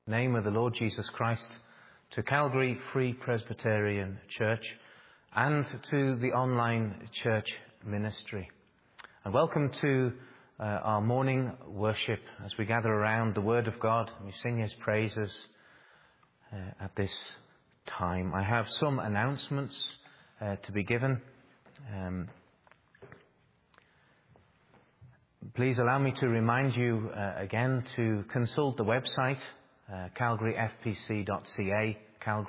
name of the Lord Jesus Christ, to Calgary Free Presbyterian Church and to the online church ministry. And welcome to our morning worship as we gather around the Word of God and we sing His praises at this time. I have some announcements to be given. Please allow me to remind you again to consult the website, calgaryfpc.ca,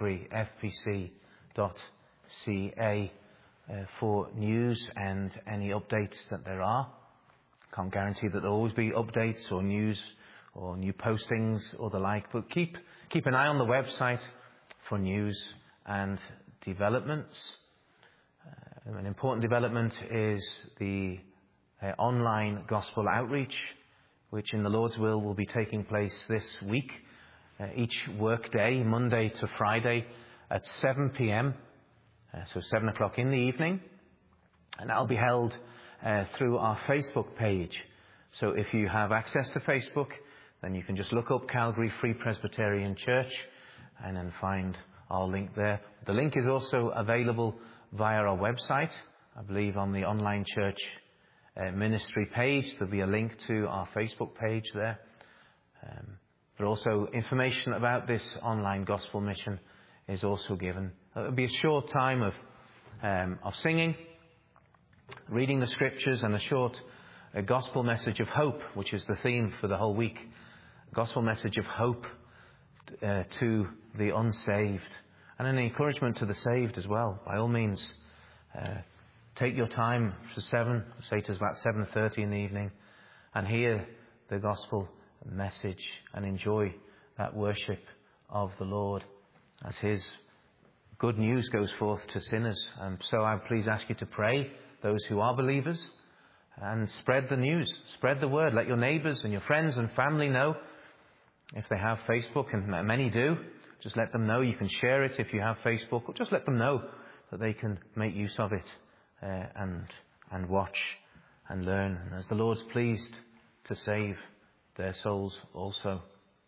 calgaryfpc.ca, for news and any updates that there are. Can't guarantee that there'll always be updates or news or new postings or the like, but keep an eye on the website for news and developments. An important development is the online gospel outreach, which in the Lord's will be taking place this week, each work day, Monday to Friday at 7 p.m, so 7 o'clock in the evening, and that'll be held through our Facebook page. So if you have access to Facebook, then you can just look up Calgary Free Presbyterian Church and then find our link there. The link is also available via our website. I believe on the online church ministry page there'll be a link to our Facebook page there. But also information about this online gospel mission is also given. It'll be a short time of singing, reading the scriptures, and a short gospel message of hope, which is the theme for the whole week. Gospel message of hope to the unsaved, and an encouragement to the saved as well. By all means, take your time for 7, say to us about 7:30 in the evening, and hear the gospel message and enjoy that worship of the Lord as His good news goes forth to sinners. And so I please ask you to pray, those who are believers, and spread the news, spread the word. Let your neighbours and your friends and family know if they have Facebook, and many do. Just let them know. You can share it if you have Facebook, or just let them know that they can make use of it and watch and learn, and as the Lord's pleased to save their souls also.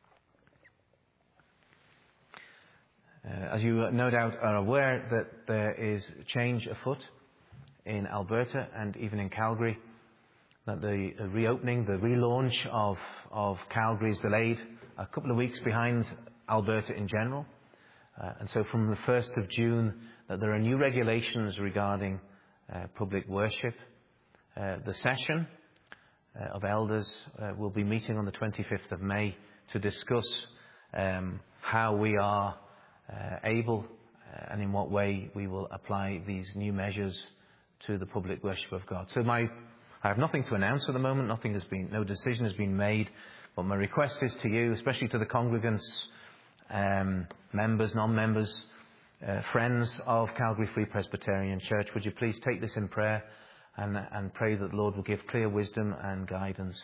As you no doubt are aware, that there is change afoot in Alberta and even in Calgary, that the reopening, the relaunch of Calgary is delayed a couple of weeks behind Alberta in general. And so from the 1st of June, that there are new regulations regarding public worship. The session of elders will be meeting on the 25th of May to discuss how we are able and in what way we will apply these new measures to the public worship of God. So I have nothing to announce at the moment. No decision has been made. But my request is to you, especially to the congregants, members, non-members, friends of Calgary Free Presbyterian Church, would you please take this in prayer and pray that the Lord will give clear wisdom and guidance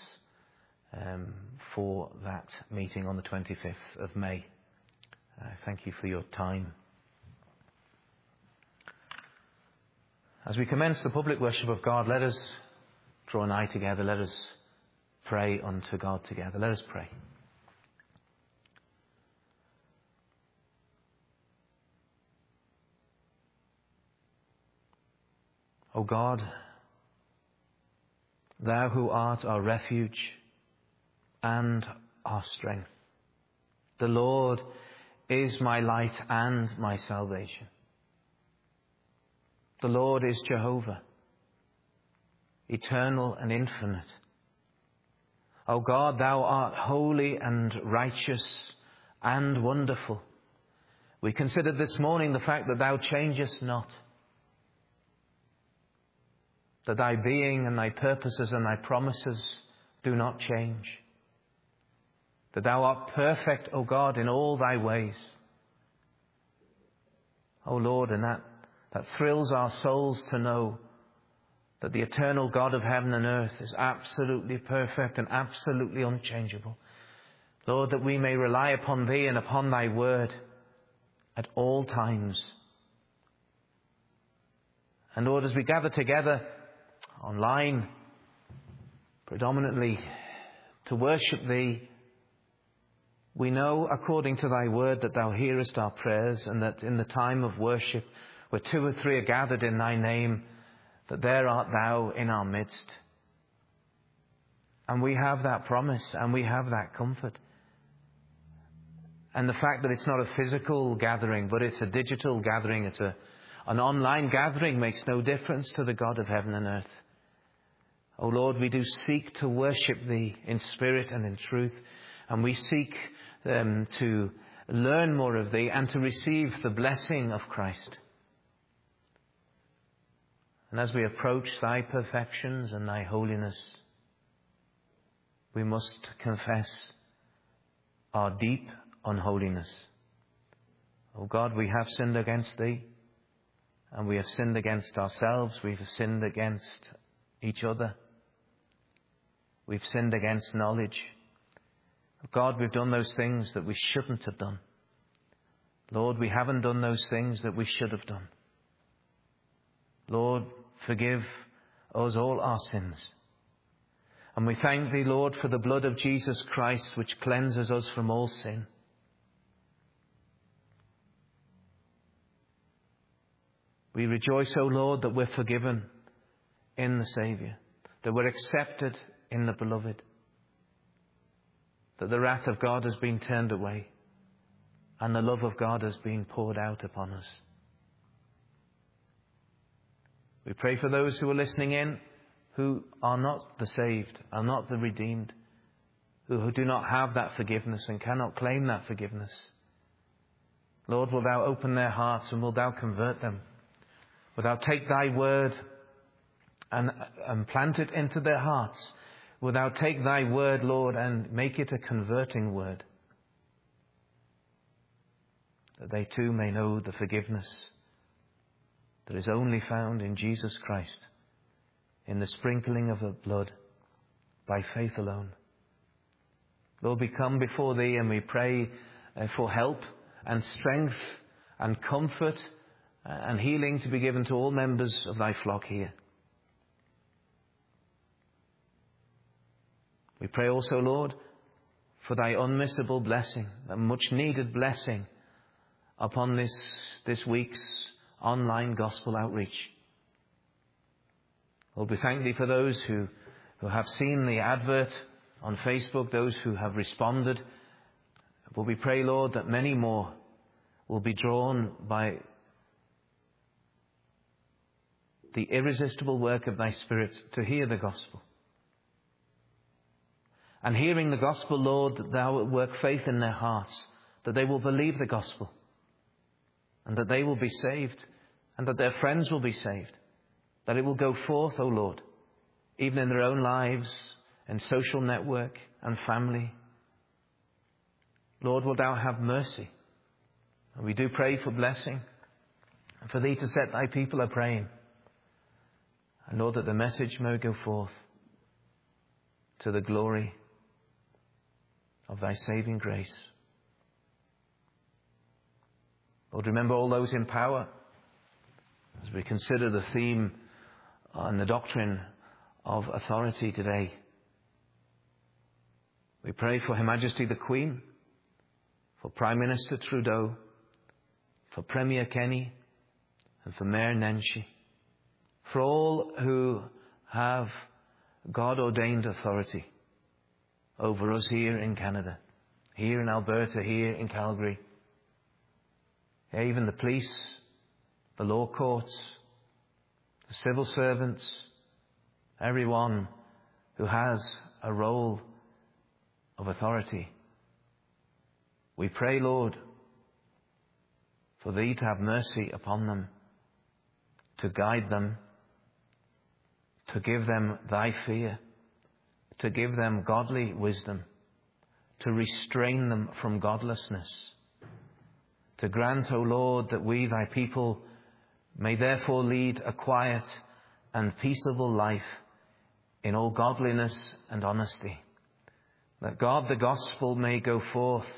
for that meeting on the 25th of May. Thank you for your time. As we commence the public worship of God, let us draw nigh together. Let us pray unto God together. Let us pray. O God, Thou who art our refuge and our strength, the Lord is my light and my salvation. The Lord is Jehovah, eternal and infinite. O God, Thou art holy and righteous and wonderful. We considered this morning the fact that Thou changest not, that Thy being and Thy purposes and Thy promises do not change, that Thou art perfect, O God, in all Thy ways. O Lord, and that thrills our souls to know that the eternal God of heaven and earth is absolutely perfect and absolutely unchangeable. Lord, that we may rely upon Thee and upon Thy word at all times. And Lord, as we gather together online, predominantly to worship Thee, We know, according to thy word, that thou hearest our prayers, and that in the time of worship, where 2 or 3 are gathered in thy name, that there art thou in our midst. And we have that promise, and we have that comfort. And the fact that it's not a physical gathering, but it's a digital gathering, it's an online gathering, makes no difference to the God of heaven and earth. O Lord, we do seek to worship thee in spirit and in truth, and we seek to learn more of thee and to receive the blessing of Christ. And as we approach thy perfections and thy holiness, we must confess our deep unholiness. O God, we have sinned against thee, and we have sinned against ourselves. We've sinned against each other. We've sinned against knowledge. God, we've done those things that we shouldn't have done. Lord, we haven't done those things that we should have done. Lord, forgive us all our sins. And we thank thee, Lord, for the blood of Jesus Christ, which cleanses us from all sin. We rejoice, O Lord, that we're forgiven in the Saviour, that we're accepted in the Beloved, that the wrath of God has been turned away, and the love of God has been poured out upon us. We pray for those who are listening in, who are not the saved, are not the redeemed, who do not have that forgiveness and cannot claim that forgiveness. Lord, will thou open their hearts and will thou convert them? Will thou take thy word and plant it into their hearts? Will thou take thy word, Lord, and make it a converting word, that they too may know the forgiveness that is only found in Jesus Christ, in the sprinkling of the blood, by faith alone. Lord, we come before thee and we pray for help and strength and comfort and healing to be given to all members of thy flock here. We pray also, Lord, for thy unmissable blessing, a much needed blessing upon this week's online gospel outreach. Lord, we thank thee for those who have seen the advert on Facebook, those who have responded. But we pray, Lord, that many more will be drawn by the irresistible work of thy Spirit to hear the gospel. And hearing the gospel, Lord, that thou wilt work faith in their hearts, that they will believe the gospel, and that they will be saved, and that their friends will be saved, that it will go forth, O Lord, even in their own lives and social network and family. Lord, wilt thou have mercy? And we do pray for blessing, and for thee to set thy people a praying. And Lord, that the message may go forth to the glory of thy saving grace. Lord, remember all those in power as we consider the theme and the doctrine of authority today. We pray for Her Majesty the Queen, for Prime Minister Trudeau, for Premier Kenny, and for Mayor Nenshi, for all who have God-ordained authority over us here in Canada, here in Alberta, here in Calgary. Even the police, the law courts, the civil servants, everyone who has a role of authority. We pray, Lord, for thee to have mercy upon them, to guide them, to give them thy fear, to give them godly wisdom, to restrain them from godlessness, to grant, O Lord, that we, thy people, may therefore lead a quiet and peaceable life in all godliness and honesty. That God, the gospel, may go forth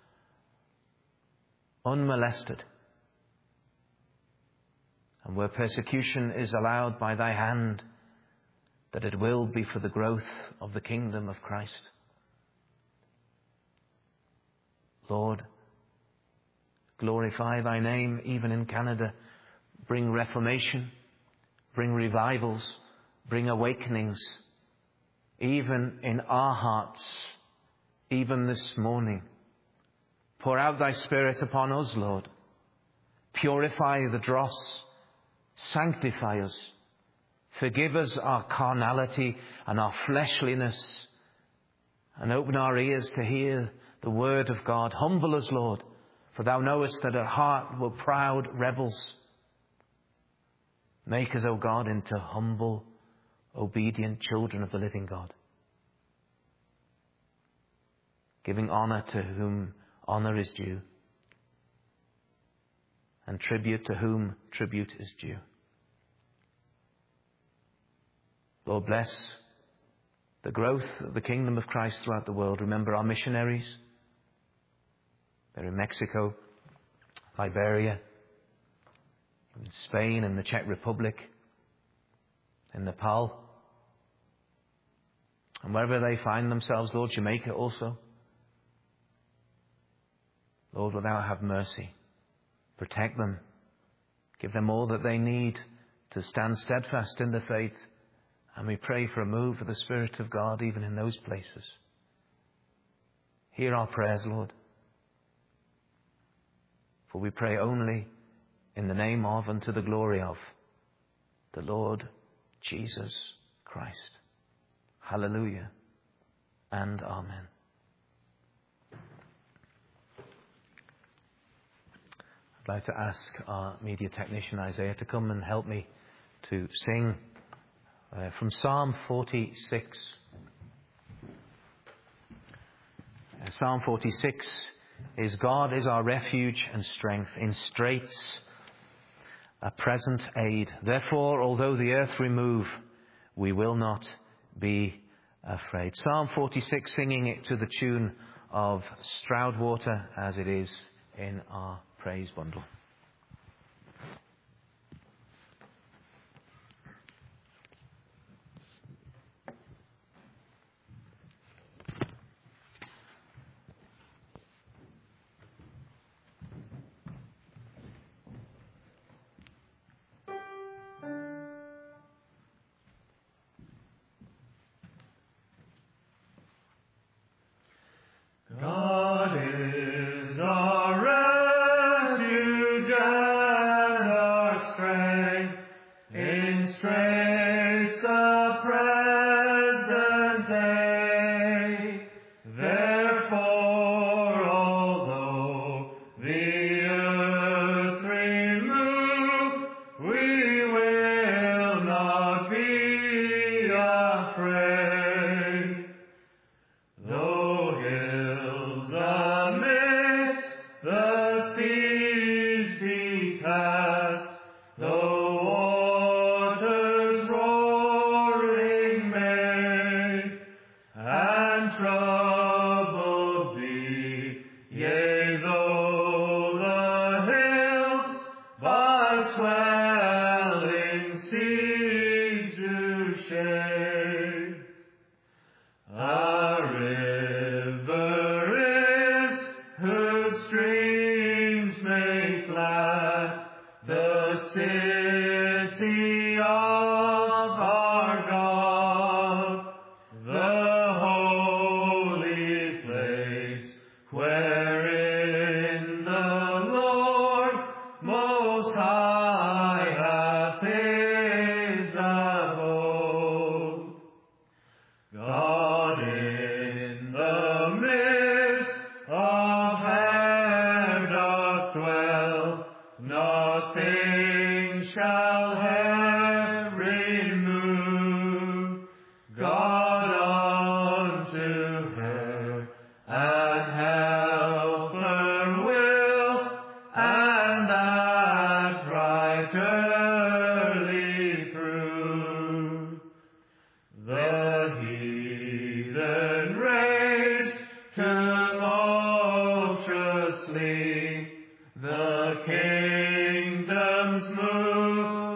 unmolested. And where persecution is allowed by thy hand, that it will be for the growth of the kingdom of Christ. Lord, glorify thy name even in Canada. Bring reformation, bring revivals, bring awakenings, even in our hearts, even this morning. Pour out thy Spirit upon us, Lord. Purify the dross, sanctify us. Forgive us our carnality and our fleshliness, and open our ears to hear the word of God. Humble us, Lord, for thou knowest that at heart we're proud rebels. Make us, O God, into humble, obedient children of the living God, giving honour to whom honour is due, and tribute to whom tribute is due. Lord, bless the growth of the kingdom of Christ throughout the world. Remember our missionaries. They're in Mexico, Liberia, in Spain, in the Czech Republic, in Nepal, and wherever they find themselves, Lord, Jamaica also. Lord, will thou have mercy. Protect them. Give them all that they need to stand steadfast in the faith. And we pray for a move of the Spirit of God even in those places. Hear our prayers, Lord. For we pray only in the name of and to the glory of the Lord Jesus Christ. Hallelujah and amen. I'd like to ask our media technician Isaiah to come and help me to sing from Psalm 46. Psalm 46 is God is our refuge and strength, in straits a present aid. Therefore, although the earth remove, we will not be afraid. Psalm 46, singing it to the tune of Stroudwater, as it is in our praise bundle. God is our refuge and our strength, in straits a present aid. Therefore, although the earth remove, we will not be afraid. Though hills amidst the seas be cast, though waters roaring make, and troubled be, yea, though the hills by swelling seas do shake. A river is whose streams make glad the city of our God, the holy place wherein the Lord Most High hath his abode. God in the midst of her doth dwell, nothing shall her remove. God unto her and help her will, and that right early prove. The heathen rage tumultuously, the kingdoms move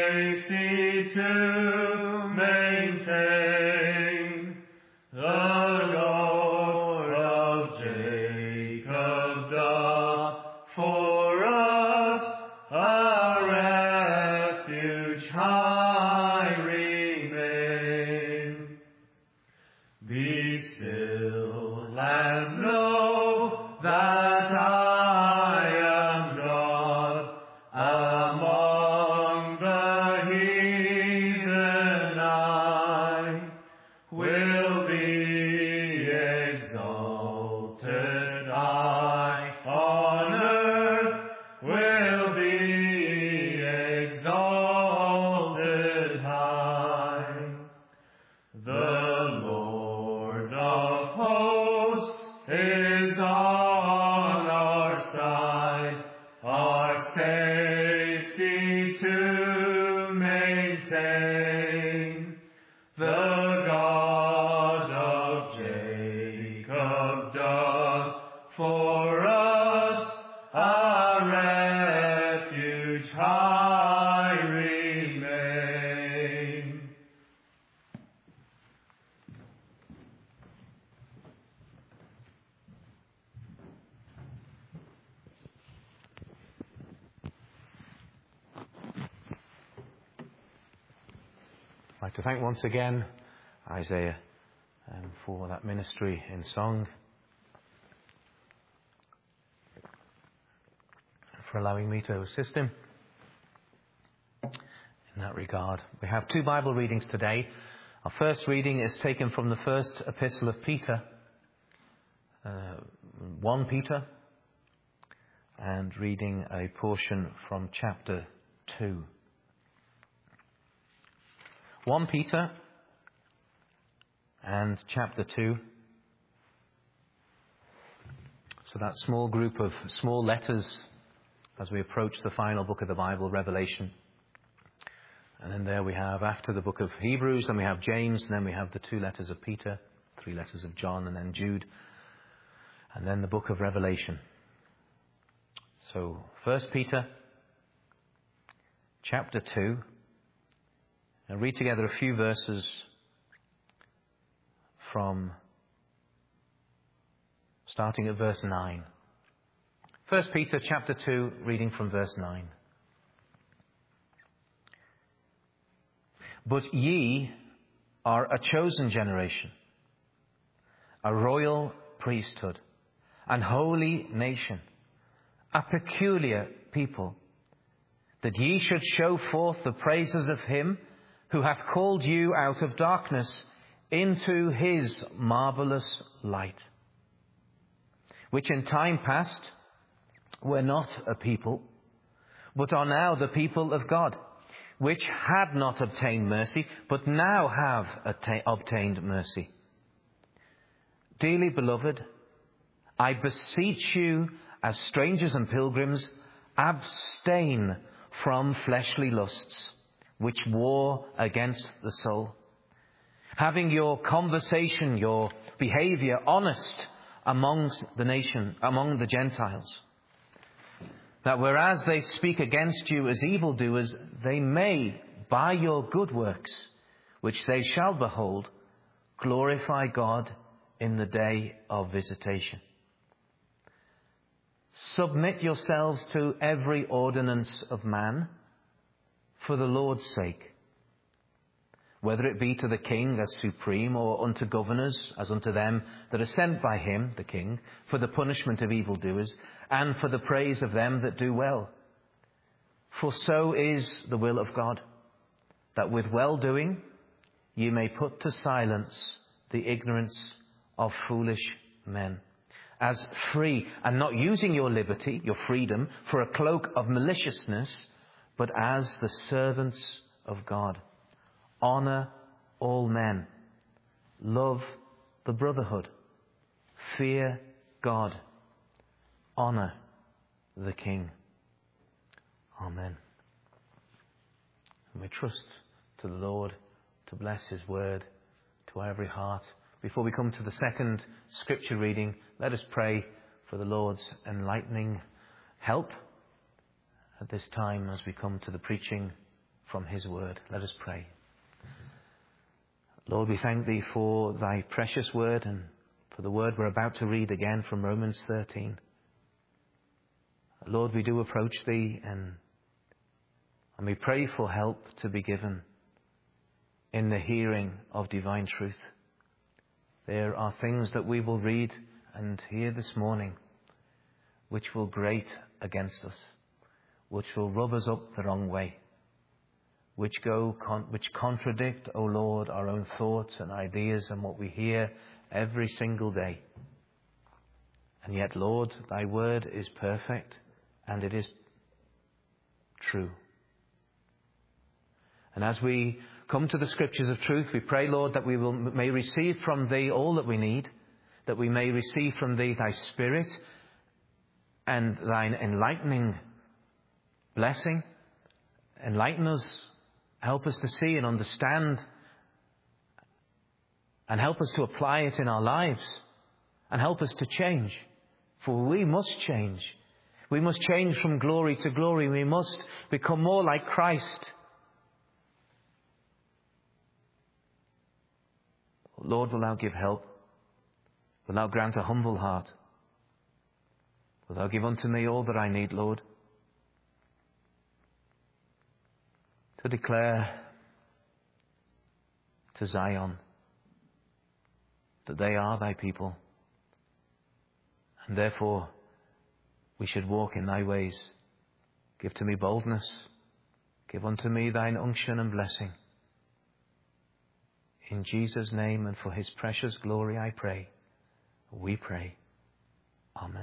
safety to maintain. The Lord of Jacob doth for us a refuge high remain. Be still and know that I am God. Among the heathen I will be exalted. I on earth will be exalted high. The Lord of hosts is on our side, our safety to maintain. The God of Jacob doth for us a refuge high remain. I'd like to thank once again Isaiah for that ministry in song, for allowing me to assist him in that regard. We have two Bible readings today. Our first reading is taken from the first epistle of Peter, 1 Peter, and reading a portion from chapter 2. 1 Peter and chapter 2. So that small group of small letters as we approach the final book of the Bible, Revelation. And then there we have, after the book of Hebrews, then we have James, and then we have the 2 letters of Peter, 3 letters of John, and then Jude, and then the book of Revelation. So 1 Peter chapter 2. I'll read together a few verses from starting at verse 9. 1 Peter chapter 2, reading from verse 9. But ye are a chosen generation, a royal priesthood, an holy nation, a peculiar people, that ye should show forth the praises of him who hath called you out of darkness into his marvellous light, which in time past were not a people, but are now the people of God, which had not obtained mercy, but now have obtained mercy. Dearly beloved, I beseech you, as strangers and pilgrims, abstain from fleshly lusts, which war against the soul, having your conversation, your behavior honest among the Gentiles, that whereas they speak against you as evildoers, they may, by your good works, which they shall behold, glorify God in the day of visitation. Submit yourselves to every ordinance of man for the Lord's sake, whether it be to the king as supreme, or unto governors as unto them that are sent by him, the king, for the punishment of evildoers, and for the praise of them that do well. For so is the will of God, that with well-doing you may put to silence the ignorance of foolish men, as free, and not using your liberty, your freedom, for a cloak of maliciousness, but as the servants of God. Honour all men. Love the brotherhood. Fear God. Honour the King. Amen. And we trust to the Lord to bless his word to every heart. Before we come to the second scripture reading, let us pray for the Lord's enlightening help at this time as we come to the preaching from his word. Let us pray. Lord, we thank thee for thy precious word and for the word we're about to read again from Romans 13. Lord, we do approach thee and we pray for help to be given in the hearing of divine truth. There are things that we will read and hear this morning which will grate against us, which will rub us up the wrong way, which contradict, O Lord, our own thoughts and ideas and what we hear every single day. And yet, Lord, thy word is perfect and it is true. And as we come to the scriptures of truth, we pray, Lord, that we may receive from thee all that we need, that we may receive from thee thy Spirit and thine enlightening blessing. Enlighten us, help us to see and understand, and help us to apply it in our lives, and help us to change. For we must change. We must change from glory to glory. We must become more like Christ. Lord, will thou give help? Will thou grant a humble heart? Will thou give unto me all that I need, Lord? To declare to Zion that they are thy people, and therefore we should walk in thy ways. Give to me boldness. Give unto me thine unction and blessing. In Jesus' name and for his precious glory I pray. We pray. Amen.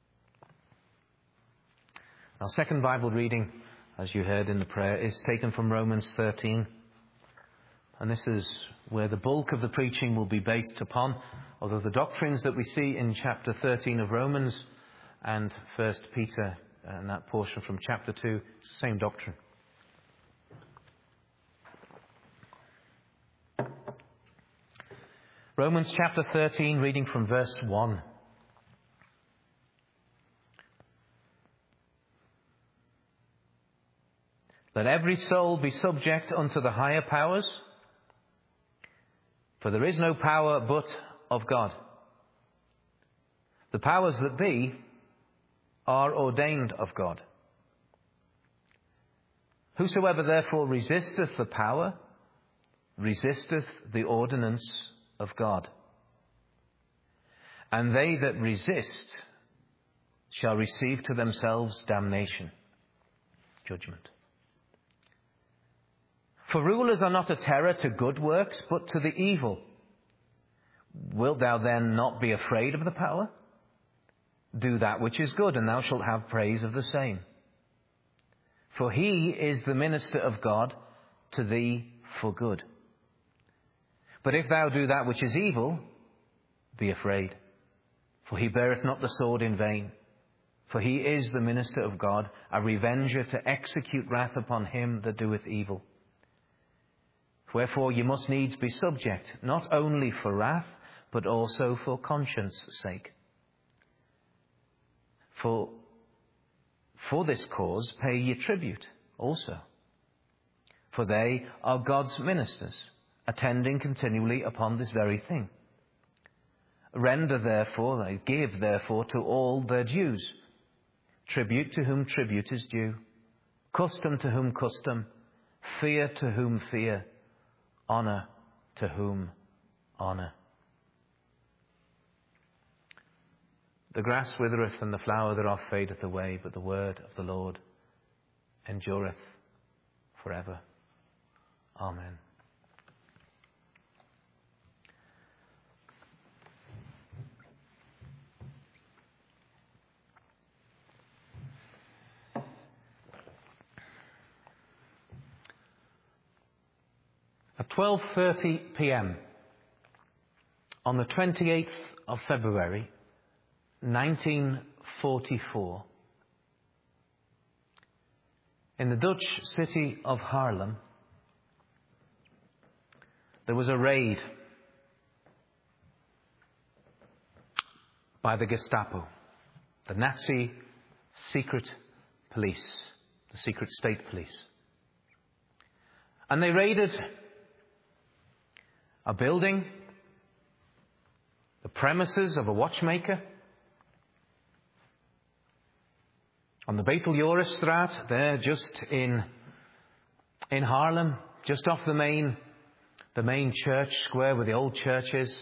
Our second Bible reading, as you heard in the prayer, is taken from Romans 13. And this is where the bulk of the preaching will be based upon, although the doctrines that we see in chapter 13 of Romans and 1 Peter and that portion from chapter 2, it's the same doctrine. Romans chapter 13, reading from verse 1. Let every soul be subject unto the higher powers, for there is no power but of God. The powers that be are ordained of God. Whosoever therefore resisteth the power, resisteth the ordinance of God. And they that resist shall receive to themselves damnation, judgment. For rulers are not a terror to good works, but to the evil. Wilt thou then not be afraid of the power? Do that which is good, and thou shalt have praise of the same. For he is the minister of God to thee for good. But if thou do that which is evil, be afraid. For he beareth not the sword in vain. For he is the minister of God, a revenger to execute wrath upon him that doeth evil. Wherefore ye must needs be subject, not only for wrath, but also for conscience' sake. For this cause pay ye tribute also. For they are God's ministers, attending continually upon this very thing. Render therefore, give therefore to all their dues. Tribute to whom tribute is due. Custom to whom custom. Fear to whom fear. Honour to whom honour. The grass withereth and the flower thereof fadeth away, but the word of the Lord endureth forever. Amen. At 12:30 p.m. on the 28th of February 1944, in the Dutch city of Haarlem, there was a raid by the Gestapo, the Nazi secret police, the secret state police. And they raided a building, the premises of a watchmaker, on the Betel-Jorisstraat, there just in Haarlem, just off the main church square where the old church is.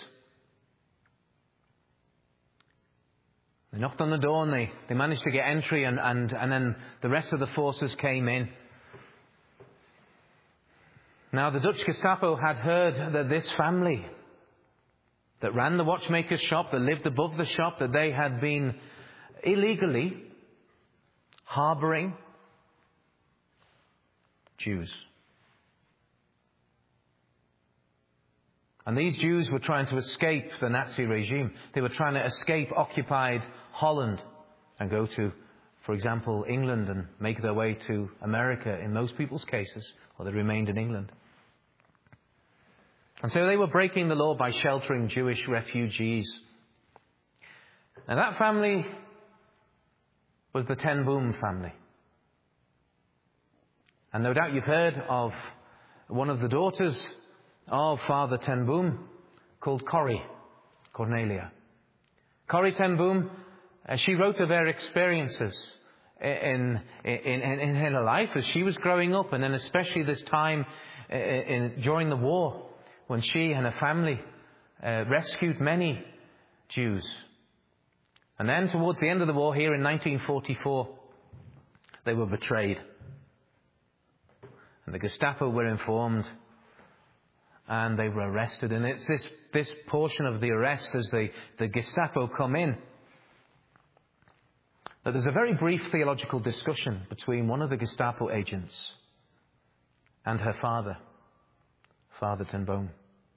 They knocked on the door and they managed to get entry, and then the rest of the forces came in. Now the Dutch Gestapo had heard that this family that ran the watchmaker's shop, that lived above the shop, that they had been illegally harbouring Jews. And these Jews were trying to escape the Nazi regime. They were trying to escape occupied Holland and go to, for example, England and make their way to America in most people's cases, or they remained in England. And so they were breaking the law by sheltering Jewish refugees. Now that family was the Ten Boom family. And no doubt you've heard of one of the daughters of Father Ten Boom called Cornelia. Corrie Ten Boom, she wrote of her experiences in her life as she was growing up, and then especially this time during the war when she and her family rescued many Jews. And then towards the end of the war here in 1944, they were betrayed. And the Gestapo were informed and they were arrested. And it's this portion of the arrest as the Gestapo come in that there's a very brief theological discussion between one of the Gestapo agents and her father, Father Ten Boom.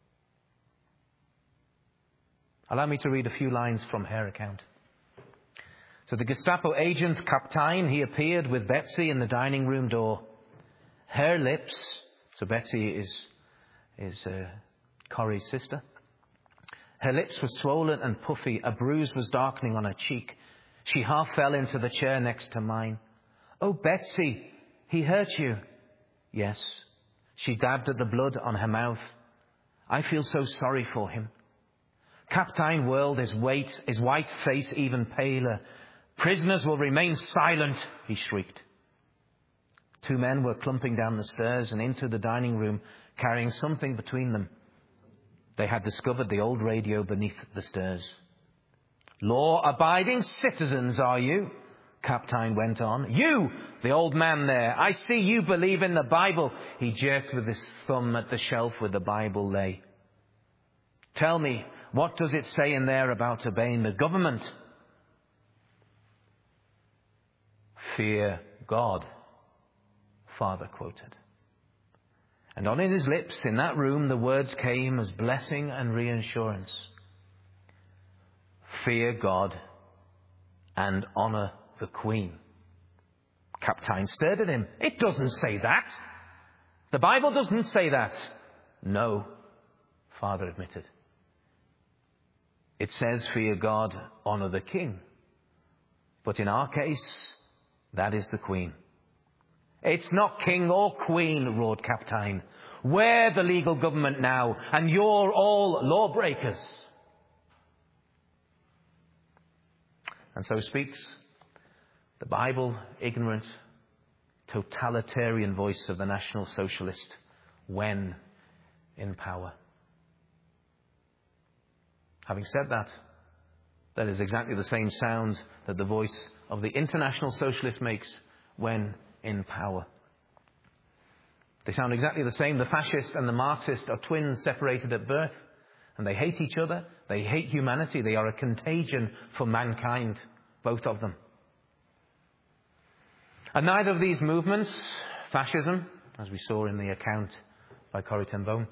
Allow me to read a few lines from her account. So the Gestapo agent, Kaptein, he appeared with Betsy in the dining room door. Her lips, so Betsy is Corrie's sister. Her lips were swollen and puffy. A bruise was darkening on her cheek. She half fell into the chair next to mine. "Oh, Betsy, he hurt you." "Yes." She dabbed at the blood on her mouth. "I feel so sorry for him." Kaptein whirled his white face even paler. "Prisoners will remain silent," he shrieked. Two men were clumping down the stairs and into the dining room, carrying something between them. They had discovered the old radio beneath the stairs. "Law-abiding citizens, are you?" Kaptein went on. "You, the old man there, I see you believe in the Bible." He jerked with his thumb at the shelf where the Bible lay. "Tell me, what does it say in there about obeying the government?" "Fear God," Father quoted. And on his lips in that room the words came as blessing and reassurance. "Fear God and honour the Queen." Kaptein stared at him. "It doesn't say that. The Bible doesn't say that." "No," Father admitted. "It says fear God, honour the King. But in our case, that is the Queen." "It's not king or queen," roared Kaptein. "We're the legal government now, and you're all lawbreakers." And so speaks the Bible-ignorant, totalitarian voice of the National Socialist when in power. Having said that, that is exactly the same sound that the voice of the International Socialist makes when in power. They sound exactly the same. The fascist and the Marxist are twins separated at birth, and they hate each other. They hate humanity. They are a contagion for mankind, both of them. And neither of these movements, fascism, as we saw in the account by Corrie Ten Boom,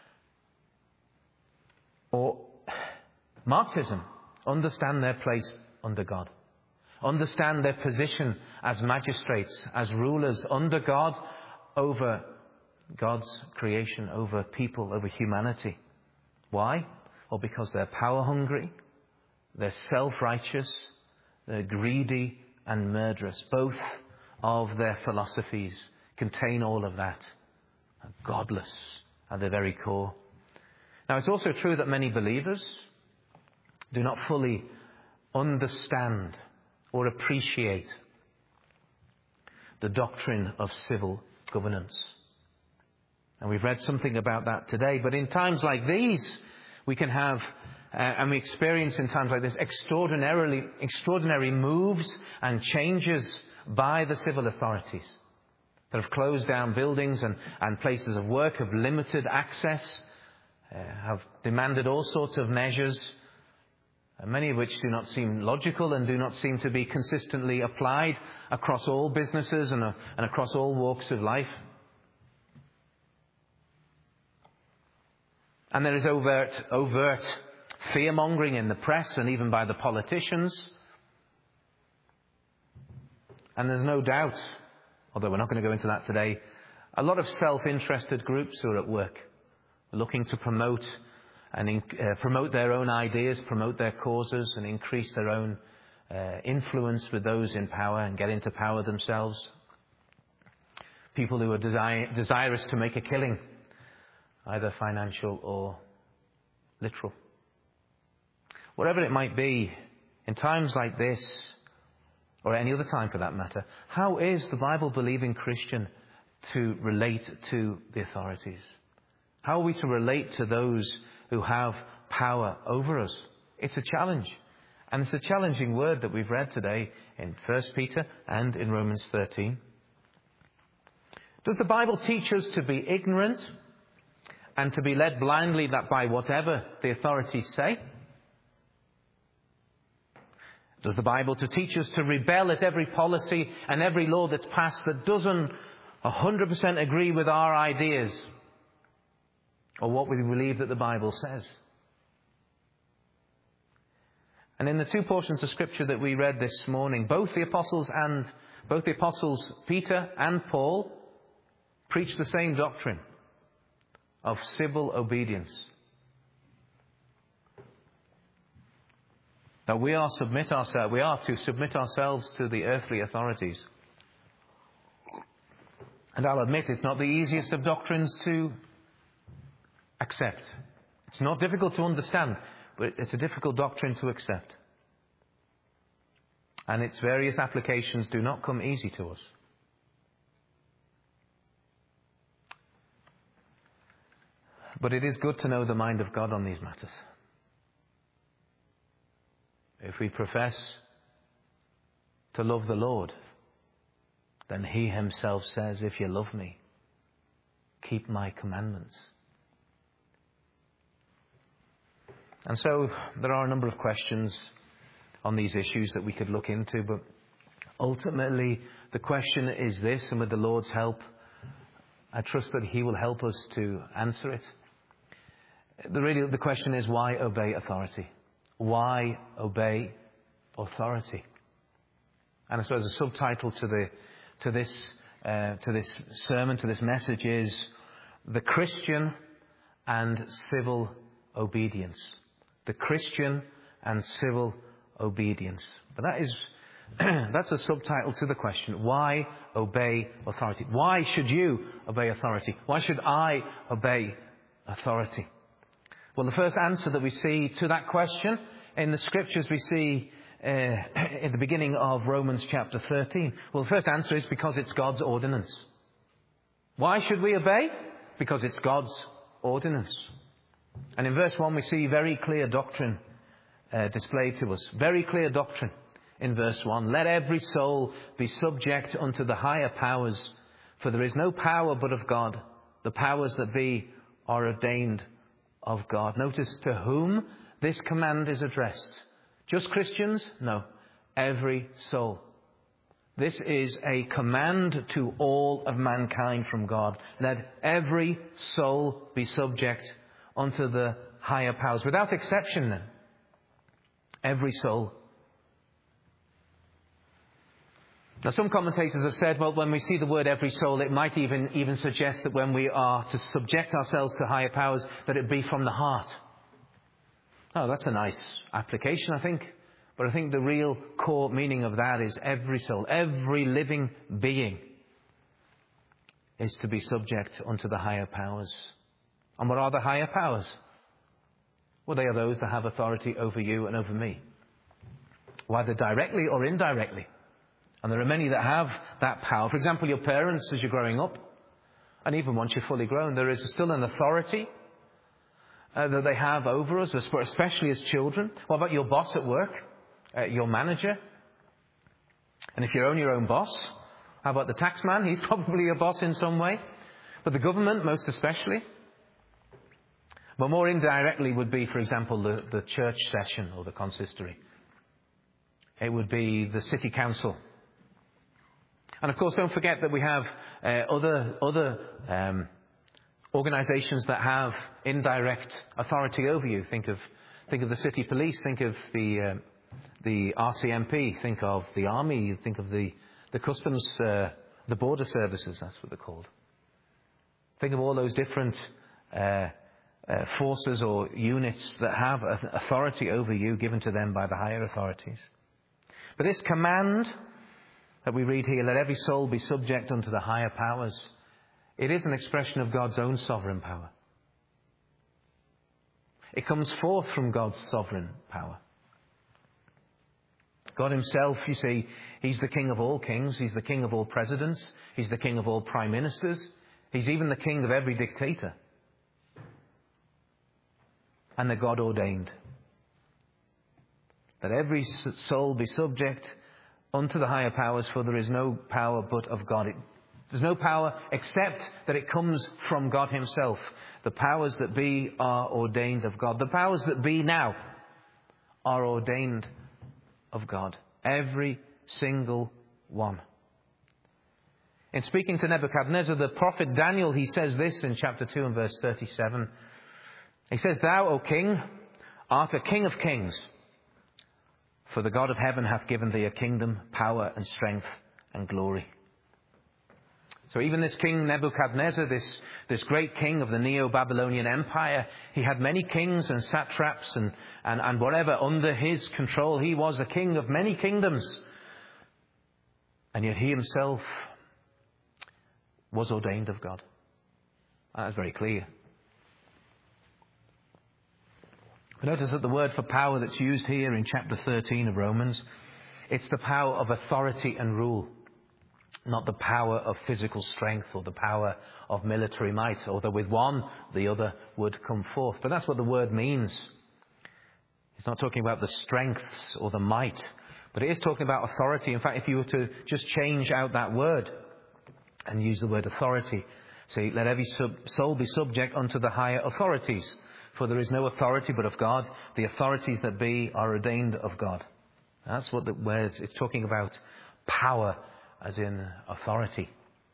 or Marxism, understand their place under God. Understand their position as magistrates, as rulers under God, over God's creation, over people, over humanity. Why? Well, because they're power hungry, they're self-righteous, they're greedy and murderous. Both of their philosophies contain all of that. godless at their very core. Now, it's also true that many believers do not fully understand or appreciate the doctrine of civil governance. And we've read something about that today. But in times like these, we can have, and we experience in times like this, extraordinary moves and changes by the civil authorities that have closed down buildings and places of work, have limited access, have demanded all sorts of measures, many of which do not seem logical and do not seem to be consistently applied across all businesses and across all walks of life. And there is overt fear-mongering in the press and even by the politicians. And there's no doubt, although we're not going to go into that today, a lot of self-interested groups who are at work, looking to promote their own ideas, promote their causes, and increase their own influence with those in power and get into power themselves. People who are desirous to make a killing, either financial or literal. Whatever it might be, in times like this, or any other time for that matter, how is the Bible-believing Christian to relate to the authorities? How are we to relate to those who have power over us? It's a challenge. And it's a challenging word that we've read today in 1 Peter and in Romans 13. Does the Bible teach us to be ignorant and to be led blindly that by whatever the authorities say? Does the Bible to teach us to rebel at every policy and every law that's passed that doesn't 100% agree with our ideas or what we believe that the Bible says? And in the two portions of Scripture that we read this morning, both the apostles Peter and Paul preach the same doctrine of civil obedience. That we are to submit ourselves to the earthly authorities. And I'll admit it's not the easiest of doctrines to accept. It's not difficult to understand, but it's a difficult doctrine to accept. And its various applications do not come easy to us. But it is good to know the mind of God on these matters. If we profess to love the Lord, then He Himself says, if you love me, keep my commandments. And so there are a number of questions on these issues that we could look into, but ultimately the question is this, and with the Lord's help, I trust that He will help us to answer it. The question is, why obey authority? Why obey authority? And I suppose the subtitle to this sermon, to this message, is The Christian and Civil Obedience. The Christian and Civil Obedience. But that's a subtitle to the question. Why obey authority? Why should you obey authority? Why should I obey authority? Well, the first answer that we see to that question in the Scriptures we see in the beginning of Romans chapter 13. Well, the first answer is because it's God's ordinance. Why should we obey? Because it's God's ordinance. And in verse 1 we see very clear doctrine displayed to us. Very clear doctrine in verse 1. Let every soul be subject unto the higher powers, for there is no power but of God. The powers that be are ordained of God. Notice to whom this command is addressed. Just Christians? No. Every soul. This is a command to all of mankind from God. Let every soul be subject unto the higher powers. Without exception then. Every soul. Now, some commentators have said, well, when we see the word every soul, it might even suggest that when we are to subject ourselves to higher powers, that it be from the heart. Oh, that's a nice application, I think. But I think the real core meaning of that is every soul, every living being is to be subject unto the higher powers. And what are the higher powers? Well, they are those that have authority over you and over me, whether directly or indirectly. And there are many that have that power. For example, your parents as you're growing up, and even once you're fully grown, there is still an authority that they have over us, especially as children. What about your boss at work, your manager? And if you own your own boss, how about the tax man? He's probably your boss in some way. But the government, most especially. But more indirectly would be, for example, the church session or the consistory. It would be the city council. And of course, don't forget that we have other organisations that have indirect authority over you. Think of the city police. Think of the RCMP. Think of the army. Think of the customs, the border services. That's what they're called. Think of all those different forces or units that have authority over you, given to them by the higher authorities. But this command that we read here, let every soul be subject unto the higher powers, it is an expression of God's own sovereign power. It comes forth from God's sovereign power. God himself, you see, he's the King of all kings. He's the King of all presidents. He's the King of all prime ministers. He's even the King of every dictator. And they're God ordained. Let every soul be subject unto the higher powers, for there is no power but of God. There's no power except that it comes from God himself. The powers that be are ordained of God. The powers that be now are ordained of God. Every single one. In speaking to Nebuchadnezzar, the prophet Daniel, he says this in chapter 2 and verse 37. He says, Thou, O king, art a king of kings. For the God of heaven hath given thee a kingdom, power and strength and glory. So even this king Nebuchadnezzar, this great king of the Neo-Babylonian Empire, he had many kings and satraps and whatever under his control. He was a king of many kingdoms. And yet he himself was ordained of God. That's very clear. Notice that the word for power that's used here in chapter 13 of Romans, it's the power of authority and rule, not the power of physical strength or the power of military might, although with one, the other would come forth. But that's what the word means. It's not talking about the strengths or the might, but it is talking about authority. In fact, if you were to just change out that word and use the word authority, say, let every soul be subject unto the higher authorities. For there is no authority but of God. The authorities that be are ordained of God. That's what the words, it's talking about power as in authority.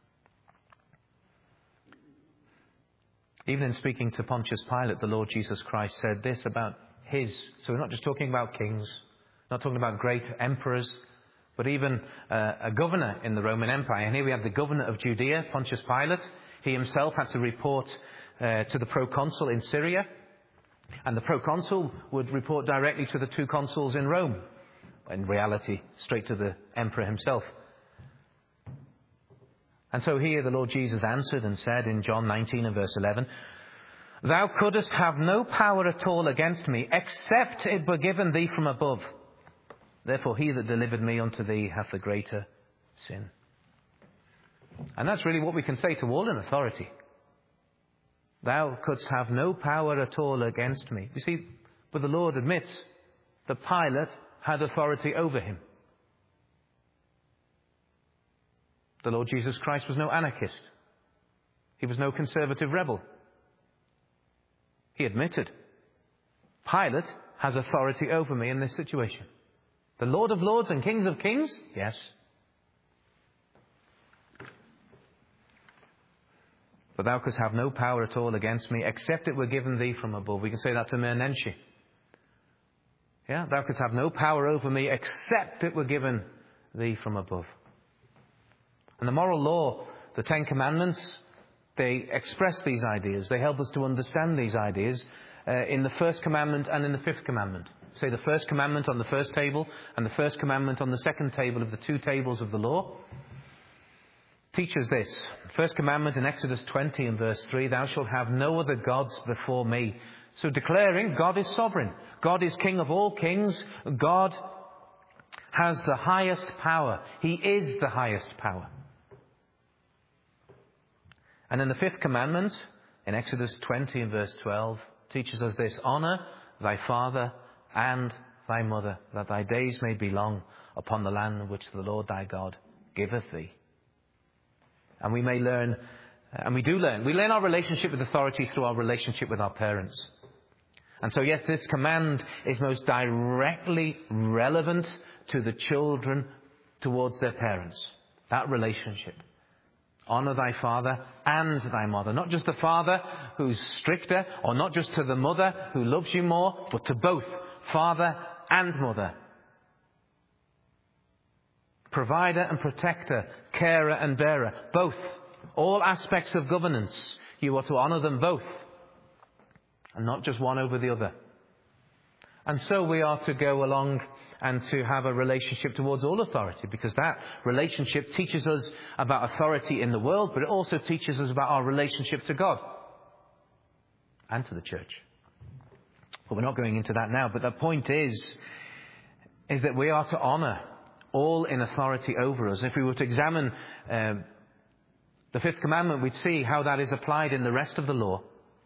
Even in speaking to Pontius Pilate, the Lord Jesus Christ said this about his. So we're not just talking about kings, not talking about great emperors, but even a governor in the Roman Empire. And here we have the governor of Judea, Pontius Pilate. He himself had to report to the proconsul in Syria. And the proconsul would report directly to the two consuls in Rome. In reality, straight to the emperor himself. And so here the Lord Jesus answered and said in John 19 and verse 11, Thou couldst have no power at all against me, except it were given thee from above. Therefore he that delivered me unto thee hath the greater sin. And that's really what we can say to all in authority. Thou couldst have no power at all against me. You see, but the Lord admits that Pilate had authority over him. The Lord Jesus Christ was no anarchist. He was no conservative rebel. He admitted, Pilate has authority over me in this situation. The Lord of lords and Kings of kings? Yes. But thou couldst have no power at all against me, except it were given thee from above. We can say that to Mernenshi. Yeah, thou couldst have no power over me, except it were given thee from above. And the moral law, the Ten Commandments, they express these ideas. They help us to understand these ideas in the first commandment and in the fifth commandment. Say the first commandment on the first table and the first commandment on the second table of the two tables of the law. teaches this. First commandment in Exodus 20 and verse 3, thou shalt have no other gods before me. So declaring God is sovereign. God is King of all kings. God has the highest power. He is the highest power. And in the fifth commandment, in Exodus 20 and verse 12, teaches us this: honour thy father and thy mother, that thy days may be long upon the land which the Lord thy God giveth thee. And we may learn, and we do learn, we learn our relationship with authority through our relationship with our parents. And so yes, this command is most directly relevant to the children towards their parents. That relationship. Honour thy father and thy mother. Not just the father who's stricter, or not just to the mother who loves you more, but to both father and mother. Provider and protector, carer and bearer, both. All aspects of governance, you are to honour them both, and not just one over the other. And so we are to go along and to have a relationship towards all authority, because that relationship teaches us about authority in the world, but it also teaches us about our relationship to God and to the church. But we're not going into that now. But the point is that we are to honour all in authority over us. If we were to examine the fifth commandment, we'd see how that is applied in the rest of the law,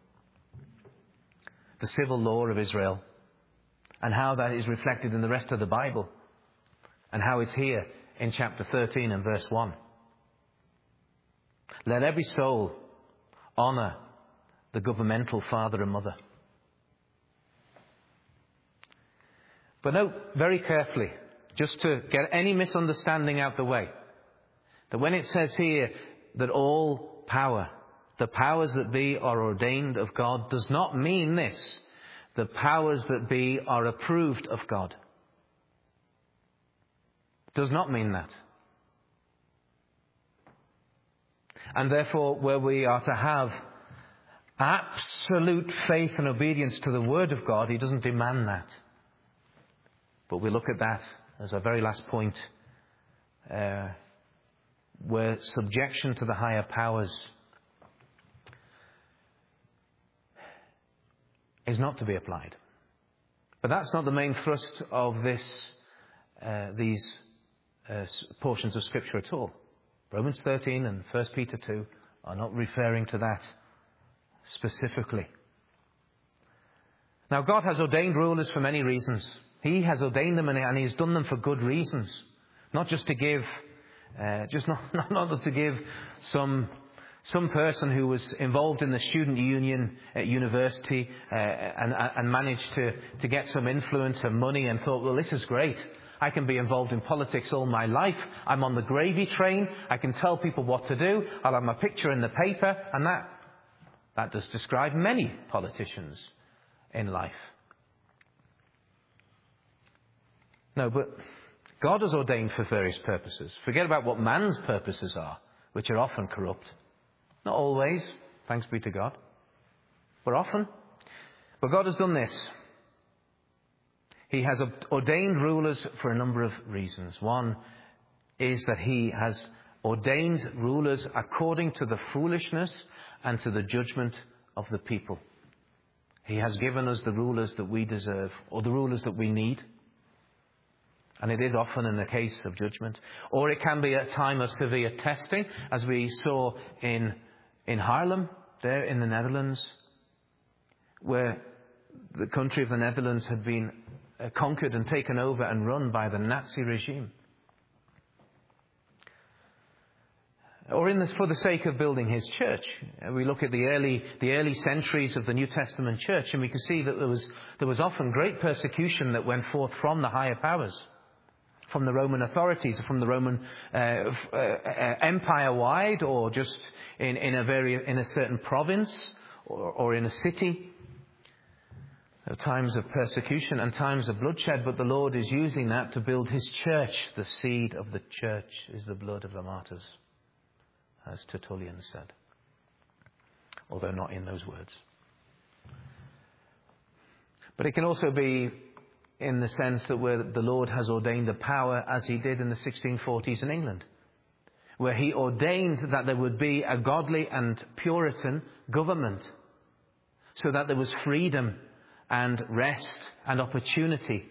the civil law of Israel, and how that is reflected in the rest of the Bible, and how it's here in chapter 13 and verse 1. Let every soul honour the governmental father and mother. But note very carefully, just to get any misunderstanding out the way, that when it says here that all power, the powers that be, are ordained of God, does not mean this: the powers that be are approved of God. Does not mean that. And therefore, where we are to have absolute faith and obedience to the Word of God, He doesn't demand that. But we look at that as our very last point, where subjection to the higher powers is not to be applied. But that's not the main thrust of these portions of Scripture at all. Romans 13 and 1 Peter 2 are not referring to that specifically. Now, God has ordained rulers for many reasons. He has ordained them, and He has done them for good reasons. Not just to give, not to give some person who was involved in the student union at university and managed to get some influence and money and thought, well, this is great. I can be involved in politics all my life. I'm on the gravy train. I can tell people what to do. I'll have my picture in the paper. And that does describe many politicians in life. No, but God has ordained for various purposes. Forget about what man's purposes are, which are often corrupt. Not always, thanks be to God, but often. But God has done this. He has ordained rulers for a number of reasons. One is that He has ordained rulers according to the foolishness and to the judgment of the people. He has given us the rulers that we deserve, or the rulers that we need. And it is often in the case of judgment. Or it can be a time of severe testing, as we saw in Haarlem, there in the Netherlands, where the country of the Netherlands had been conquered and taken over and run by the Nazi regime. Or for the sake of building His church. We look at the early centuries of the New Testament church, and we can see that there was often great persecution that went forth from the higher powers, from the Roman authorities, from the Roman empire-wide, or just in a certain province or in a city. There are times of persecution and times of bloodshed, but the Lord is using that to build His church. The seed of the church is the blood of the martyrs, as Tertullian said, although not in those words. But it can also be in the sense that where the Lord has ordained the power, as He did in the 1640s in England, where he ordained that there would be a godly and Puritan government, so that there was freedom and rest and opportunity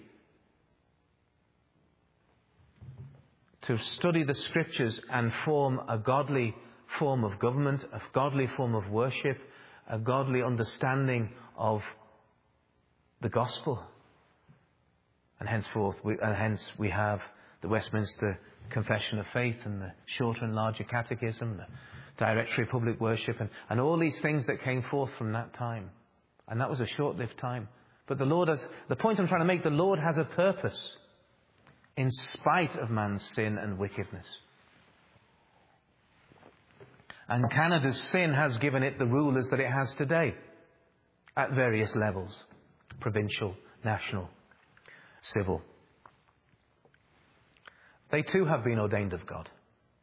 to study the Scriptures and form a godly form of government, a godly form of worship, a godly understanding of the gospel. And hence we have the Westminster Confession of Faith and the Shorter and Larger Catechism, the Directory of Public Worship, and all these things that came forth from that time. And that was a short-lived time. But the point I'm trying to make, the Lord has a purpose in spite of man's sin and wickedness. And Canada's sin has given it the rulers that it has today at various levels: provincial, national, civil. They too have been ordained of God.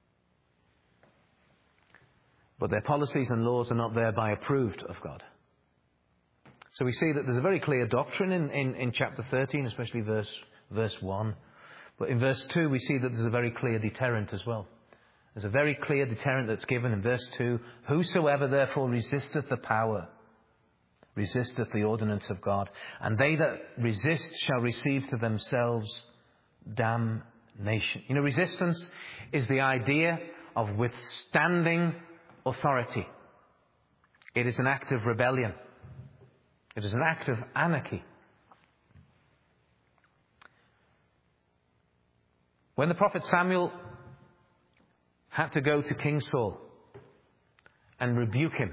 But their policies and laws are not thereby approved of God. So we see that there's a very clear doctrine in chapter 13, especially verse 1. But in verse 2 we see that there's a very clear deterrent as well. There's a very clear deterrent that's given in verse 2. Whosoever therefore resisteth the power, resisteth the ordinance of God. And they that resist shall receive to themselves damnation. You know, resistance is the idea of withstanding authority. It is an act of rebellion. It is an act of anarchy. When the prophet Samuel had to go to King Saul and rebuke him,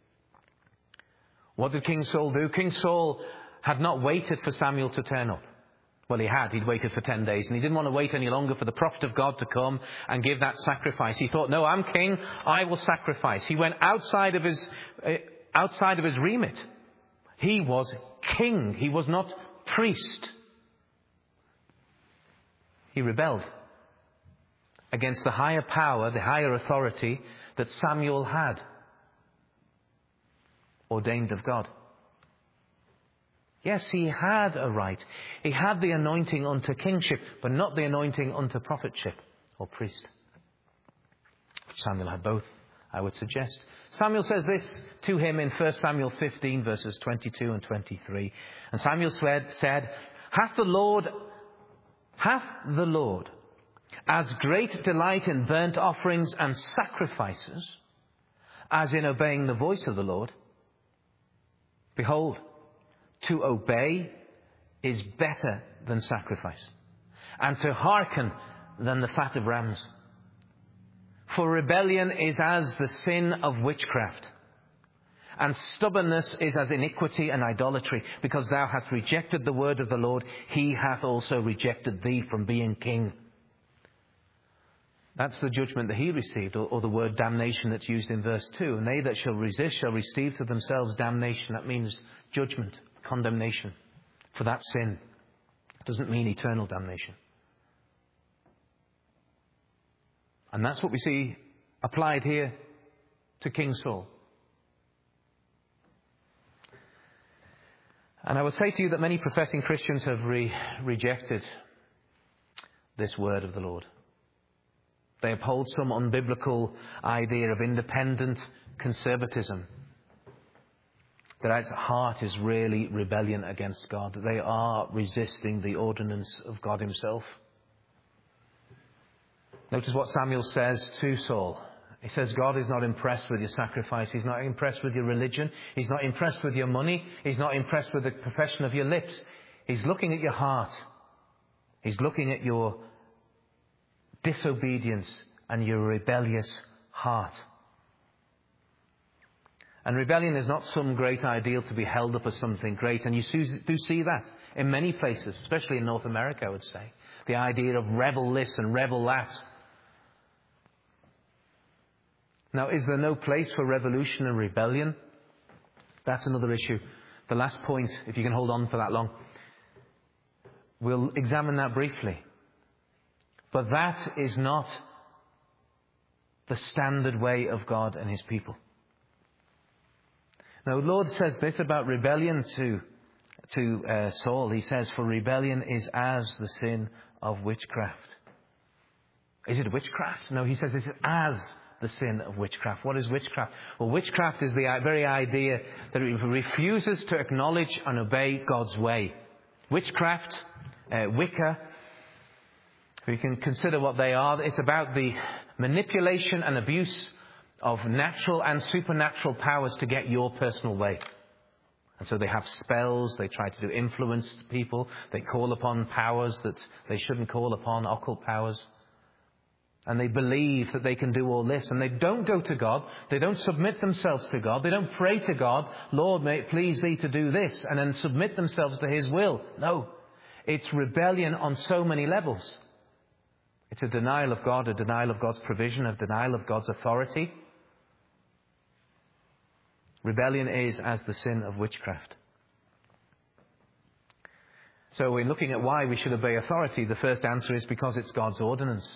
what did King Saul do? King Saul had not waited for Samuel to turn up. Well, he had. He'd waited for 10 days, and he didn't want to wait any longer for the prophet of God to come and give that sacrifice. He thought, no, I'm king, I will sacrifice. He went outside of his remit. He was king. He was not priest. He rebelled against the higher power, the higher authority that Samuel had ordained of God. Yes, he had a right. He had the anointing unto kingship, but not the anointing unto prophetship or priest. Samuel had both, I would suggest. Samuel says this to him in 1 Samuel 15, verses 22 and 23. And Samuel said, Hath the Lord as great delight in burnt offerings and sacrifices as in obeying the voice of the Lord? Behold, to obey is better than sacrifice, and to hearken than the fat of rams. For rebellion is as the sin of witchcraft, and stubbornness is as iniquity and idolatry. Because thou hast rejected the word of the Lord, he hath also rejected thee from being king. That's the judgment that he received, or the word damnation that's used in verse 2. And they that shall resist shall receive to themselves damnation. That means judgment, condemnation for that sin. It doesn't mean eternal damnation. And that's what we see applied here to King Saul. And I would say to you that many professing Christians have rejected this word of the Lord. They uphold some unbiblical idea of independent conservatism, that at its heart is really rebellion against God. That they are resisting the ordinance of God himself. Notice what Samuel says to Saul. He says, God is not impressed with your sacrifice. He's not impressed with your religion. He's not impressed with your money. He's not impressed with the profession of your lips. He's looking at your heart. He's looking at your disobedience and your rebellious heart. And rebellion is not some great ideal to be held up as something great. And you do see that in many places, especially in North America, I would say. The idea of rebel this and rebel that. Now, is there no place for revolution and rebellion? That's another issue. The last point, if you can hold on for that long, we'll examine that briefly. But that is not the standard way of God and his people. Now, the Lord says this about rebellion to Saul. He says, for rebellion is as the sin of witchcraft. Is it witchcraft? No, he says it's as the sin of witchcraft. What is witchcraft? Well, witchcraft is the very idea that it refuses to acknowledge and obey God's way. Witchcraft, Wicca, we can consider what they are. It's about the manipulation and abuse of natural and supernatural powers to get your personal way. And so they have spells, they try to influence people, they call upon powers that they shouldn't call upon, occult powers. And they believe that they can do all this. And they don't go to God. They don't submit themselves to God. They don't pray to God, Lord, may it please thee to do this, and then submit themselves to his will. No. It's rebellion on so many levels. It's a denial of God, a denial of God's provision, a denial of God's authority. Rebellion is as the sin of witchcraft. So in looking at why we should obey authority, the first answer is because it's God's ordinance.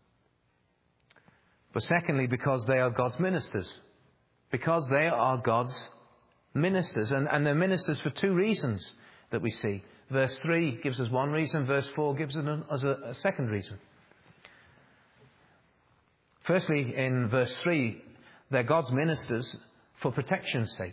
But secondly, because they are God's ministers. Because they are God's ministers. And they're ministers for two reasons that we see. Verse 3 gives us one reason. Verse 4 gives us a second reason. Firstly, in verse 3, they're God's ministers for protection's sake.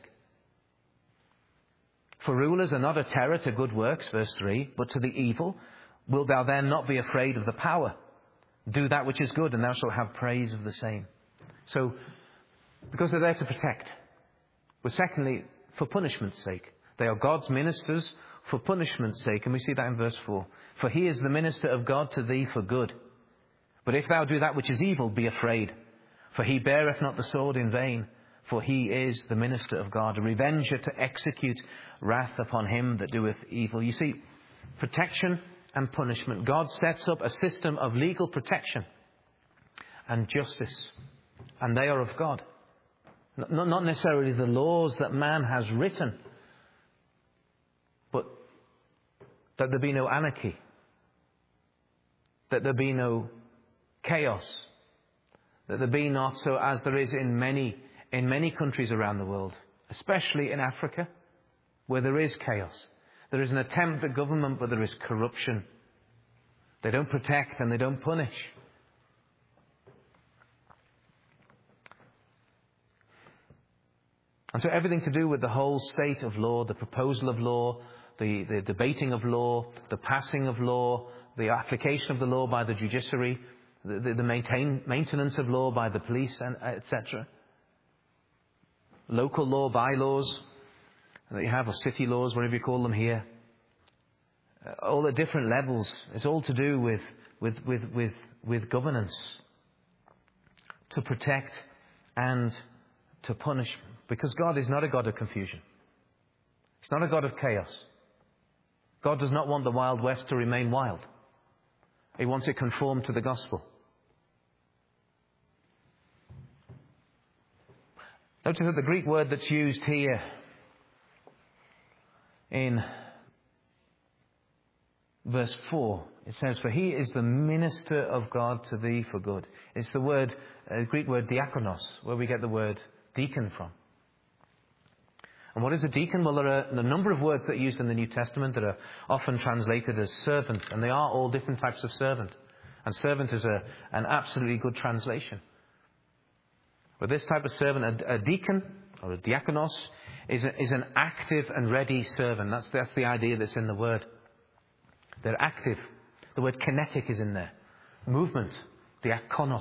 For rulers are not a terror to good works, verse 3, but to the evil. Wilt thou then not be afraid of the power? Do that which is good, and thou shalt have praise of the same. So, because they're there to protect. But secondly, for punishment's sake. They are God's ministers for punishment's sake. And we see that in verse 4. For he is the minister of God to thee for good. But if thou do that which is evil, be afraid. For he beareth not the sword in vain. For he is the minister of God, a revenger to execute wrath upon him that doeth evil. You see, protection and punishment. God sets up a system of legal protection and justice. And they are of God. Not necessarily the laws that man has written, but that there be no anarchy, that there be no chaos, that there be not so as there is in many countries around the world, especially in Africa, where there is chaos. There is an attempt at government, but there is corruption. They don't protect and they don't punish. And so everything to do with the whole state of law, the proposal of law, the debating of law, the passing of law, the application of the law by the judiciary, the maintenance of law by the police, and etc. Local law, bylaws that you have, or city laws, whatever you call them here. All at different levels. It's all to do with governance. To protect and to punish. Because God is not a God of confusion. He's not a God of chaos. God does not want the Wild West to remain wild. He wants it conformed to the gospel. Notice that the Greek word that's used here in verse 4, it says, for he is the minister of God to thee for good. It's the Greek word diakonos, where we get the word deacon from. And what is a deacon? Well, there are a number of words that are used in the New Testament that are often translated as servant, and they are all different types of servant. And servant is an absolutely good translation. But this type of servant, a deacon or a diakonos, is an active and ready servant. That's the idea that's in the word. They're active. The word kinetic is in there. Movement, diakonos.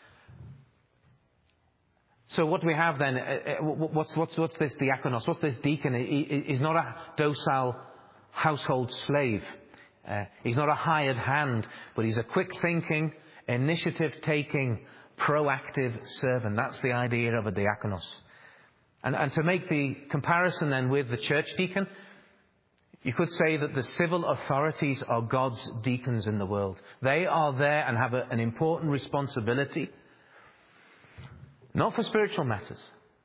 So what do we have then? What's this diakonos? What's this deacon? He's not a docile household slave. He's not a hired hand, but he's a quick-thinking, initiative-taking, proactive servant. That's the idea of a diakonos. And to make the comparison then with the church deacon, you could say that the civil authorities are God's deacons in the world. They are there and have an important responsibility. Not for spiritual matters,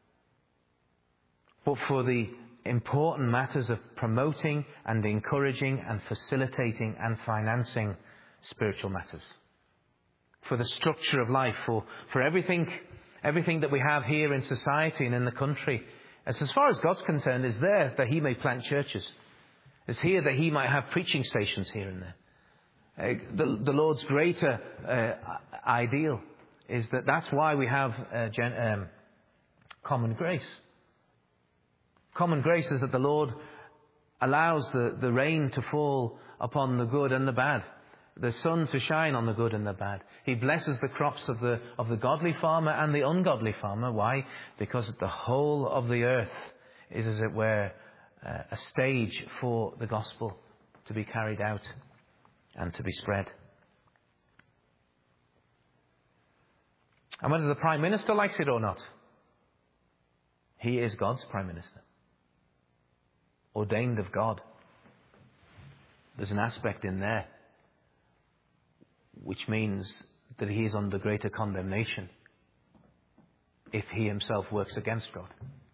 but for the important matters of promoting and encouraging and facilitating and financing spiritual matters. For the structure of life, for everything that we have here in society and in the country. As far as God's concerned, is there that he may plant churches. It's here that he might have preaching stations here and there. The Lord's greater ideal is that's why we have common grace. Common grace is that the Lord allows the rain to fall upon the good and the bad, the sun to shine on the good and the bad. He blesses the crops of the godly farmer and the ungodly farmer. Why? Because the whole of the earth is, as it were, a stage for the gospel to be carried out and to be spread. And whether the Prime Minister likes it or not, he is God's Prime Minister, ordained of God. There's an aspect in there which means that he is under greater condemnation if he himself works against God.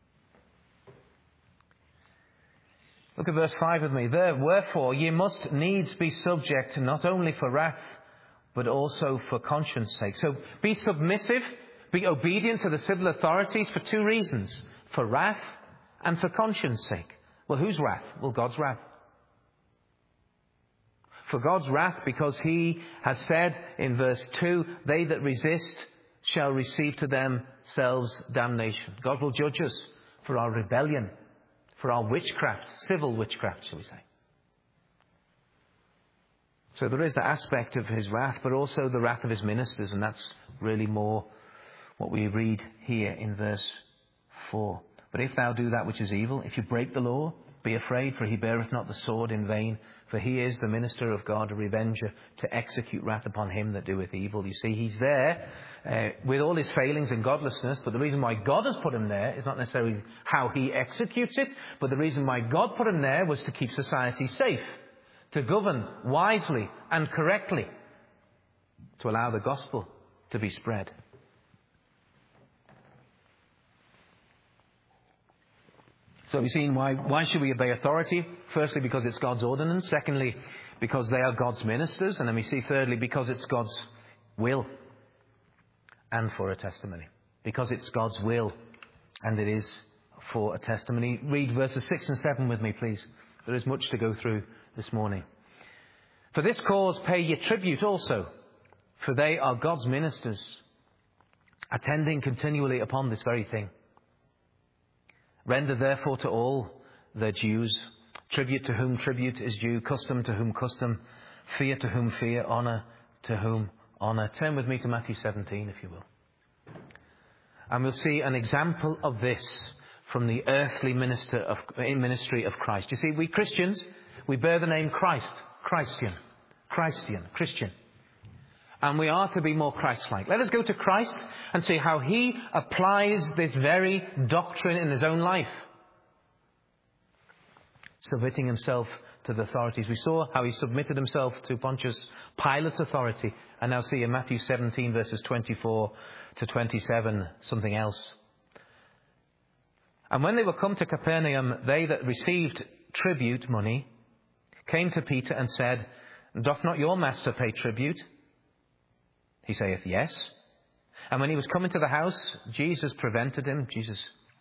Look at verse 5 with me. Wherefore ye must needs be subject not only for wrath, but also for conscience sake. So be submissive, be obedient to the civil authorities for two reasons. For wrath and for conscience sake. Well, whose wrath? Well, God's wrath. For God's wrath, because he has said in verse 2, they that resist shall receive to themselves damnation. God will judge us for our rebellion, for our witchcraft, civil witchcraft, shall we say. So there is the aspect of his wrath, but also the wrath of his ministers, and that's really more what we read here in verse 4. But if thou do that which is evil, if you break the law, be afraid, for he beareth not the sword in vain, for he is the minister of God, a revenger, to execute wrath upon him that doeth evil. You see, he's there with all his failings and godlessness, but the reason why God has put him there is not necessarily how he executes it, but the reason why God put him there was to keep society safe, to govern wisely and correctly, to allow the gospel to be spread. So we've seen why should we obey authority? Firstly, because it's God's ordinance. Secondly, because they are God's ministers. And then we see thirdly, because it's God's will and for a testimony. Because it's God's will and it is for a testimony. Read verses 6 and 7 with me, please. There is much to go through this morning. For this cause pay ye tribute also, for they are God's ministers, attending continually upon this very thing. Render therefore to all their dues, tribute to whom tribute is due, custom to whom custom, fear to whom fear, honour to whom honour. Turn with me to Matthew 17, if you will. And we'll see an example of this from the earthly ministry of Christ. You see, we Christians, we bear the name Christ, Christian. And we are to be more Christ-like. Let us go to Christ and see how he applies this very doctrine in his own life. Submitting himself to the authorities. We saw how he submitted himself to Pontius Pilate's authority. And now see in Matthew 17 verses 24 to 27 something else. And when they were come to Capernaum, they that received tribute money came to Peter and said, Doth not your master pay tribute? He saith, Yes. And when he was come into the house, Jesus prevented him. Jesus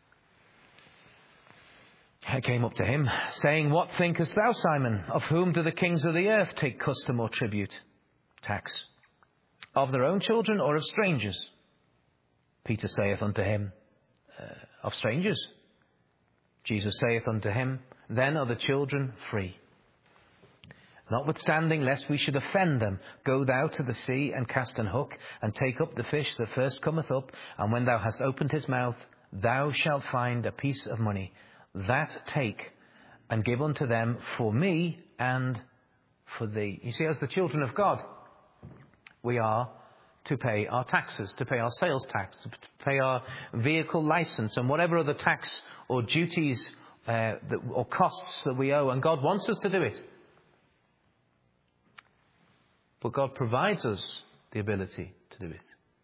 came up to him, saying, What thinkest thou, Simon? Of whom do the kings of the earth take custom or tribute, tax? Of their own children or of strangers? Peter saith unto him, Of strangers. Jesus saith unto him, Then are the children free. Notwithstanding, lest we should offend them, go thou to the sea and cast an hook, and take up the fish that first cometh up, and when thou hast opened his mouth, thou shalt find a piece of money. That take, and give unto them for me and for thee. You see, as the children of God, we are to pay our taxes, to pay our sales tax, to pay our vehicle license, and whatever other tax or duties or costs that we owe, and God wants us to do it. But God provides us the ability to do it.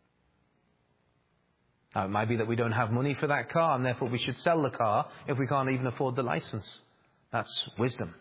Now, it might be that we don't have money for that car, and therefore we should sell the car if we can't even afford the license. That's wisdom.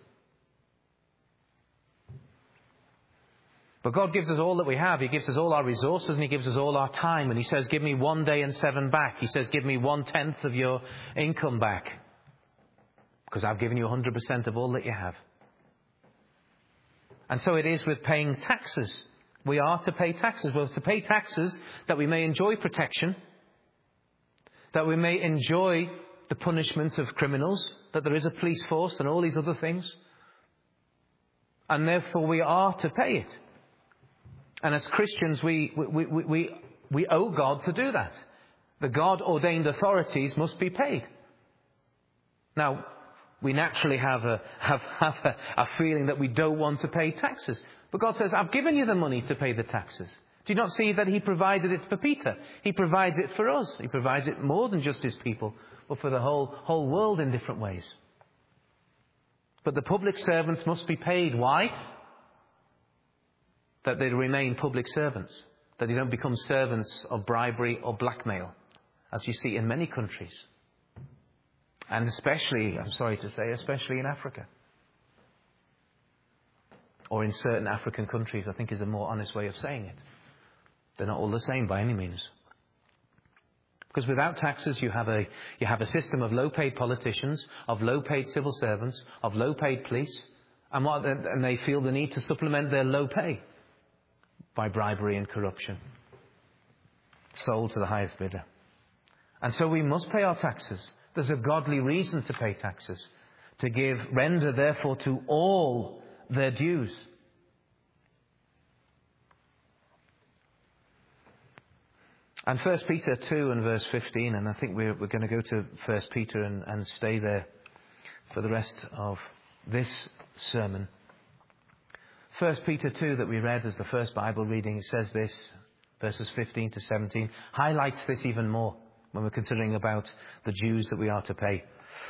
But God gives us all that we have. He gives us all our resources, and he gives us all our time. And he says, give me 1 day and 7 back. He says, give me 1/10 of your income back, because I've given you 100% of all that you have. And so it is with paying taxes. We are to pay taxes. We're to pay taxes that we may enjoy protection, that we may enjoy the punishment of criminals, that there is a police force and all these other things. And therefore we are to pay it. And as Christians, we owe God to do that. The God-ordained authorities must be paid. Now, we naturally have a feeling that we don't want to pay taxes. But God says, I've given you the money to pay the taxes. Do you not see that he provided it for Peter? He provides it for us. He provides it more than just his people, but for the whole world in different ways. But the public servants must be paid. Why? That they remain public servants. That they don't become servants of bribery or blackmail, as you see in many countries. And especially, I'm sorry to say, especially in Africa. Or in certain African countries, I think is a more honest way of saying it. They're not all the same by any means. Because without taxes, you have a system of low-paid politicians, of low-paid civil servants, of low-paid police, and they feel the need to supplement their low pay by bribery and corruption, sold to the highest bidder. And so we must pay our taxes. There's a godly reason to pay taxes, to render therefore to all their dues. And 1 Peter 2 and verse 15, and I think we're going to go to 1 Peter and stay there for the rest of this sermon. 1 Peter 2 that we read as the first Bible reading, it says this, verses 15 to 17, highlights this even more when we're considering about the dues that we are to pay.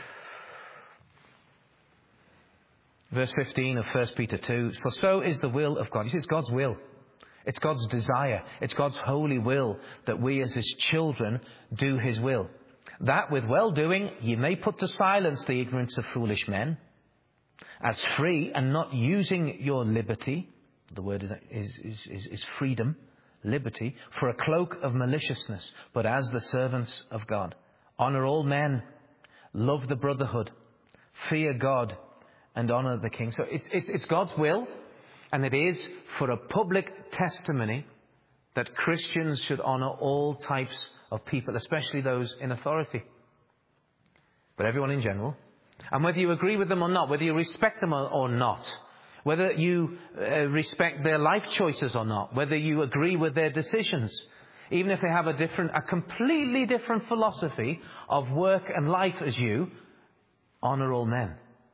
Verse 15 of 1 Peter 2, for so is the will of God. You see, it's God's will. It's God's desire. It's God's holy will that we as his children do his will. That with well-doing ye may put to silence the ignorance of foolish men, as free and not using your liberty, the word is freedom, liberty, for a cloak of maliciousness, but as the servants of God. Honour all men, love the brotherhood, fear God, and honour the king. So it's God's will, and it is for a public testimony that Christians should honour all types of people, especially those in authority, but everyone in general. And whether you agree with them or not, whether you respect them or not, whether you respect their life choices or not, whether you agree with their decisions, even if they have a completely different philosophy of work and life as you, honour all men.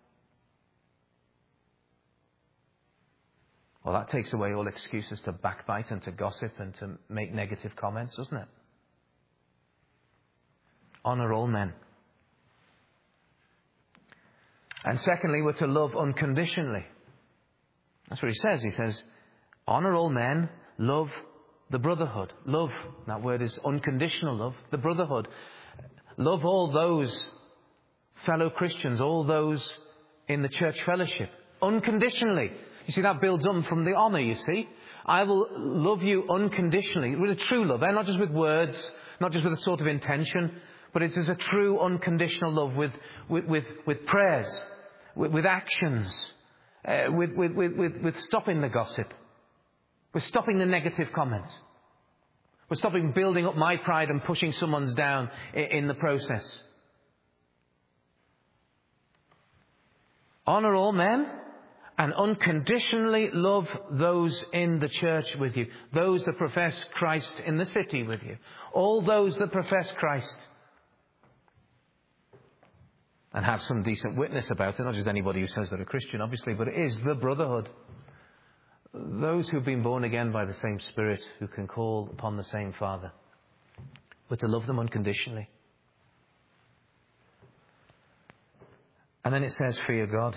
Well, that takes away all excuses to backbite and to gossip and to make negative comments, doesn't it? Honour all men. And secondly, we're to love unconditionally. That's what he says. He says, honour all men, love the brotherhood. Love, that word is unconditional love, the brotherhood. Love all those fellow Christians, all those in the church fellowship, unconditionally. You see, that builds on from the honour, you see. I will love you unconditionally, with a true love, not just with words, not just with a sort of intention, but it is a true unconditional love with prayers, with actions, with stopping the gossip, with stopping the negative comments, with stopping building up my pride and pushing someone's down in the process. Honour all men and unconditionally love those in the church with you, those that profess Christ in the city with you, all those that profess Christ. And have some decent witness about it, not just anybody who says they're a Christian, obviously, but it is the brotherhood. Those who've been born again by the same Spirit, who can call upon the same Father. We're to love them unconditionally. And then it says, fear God.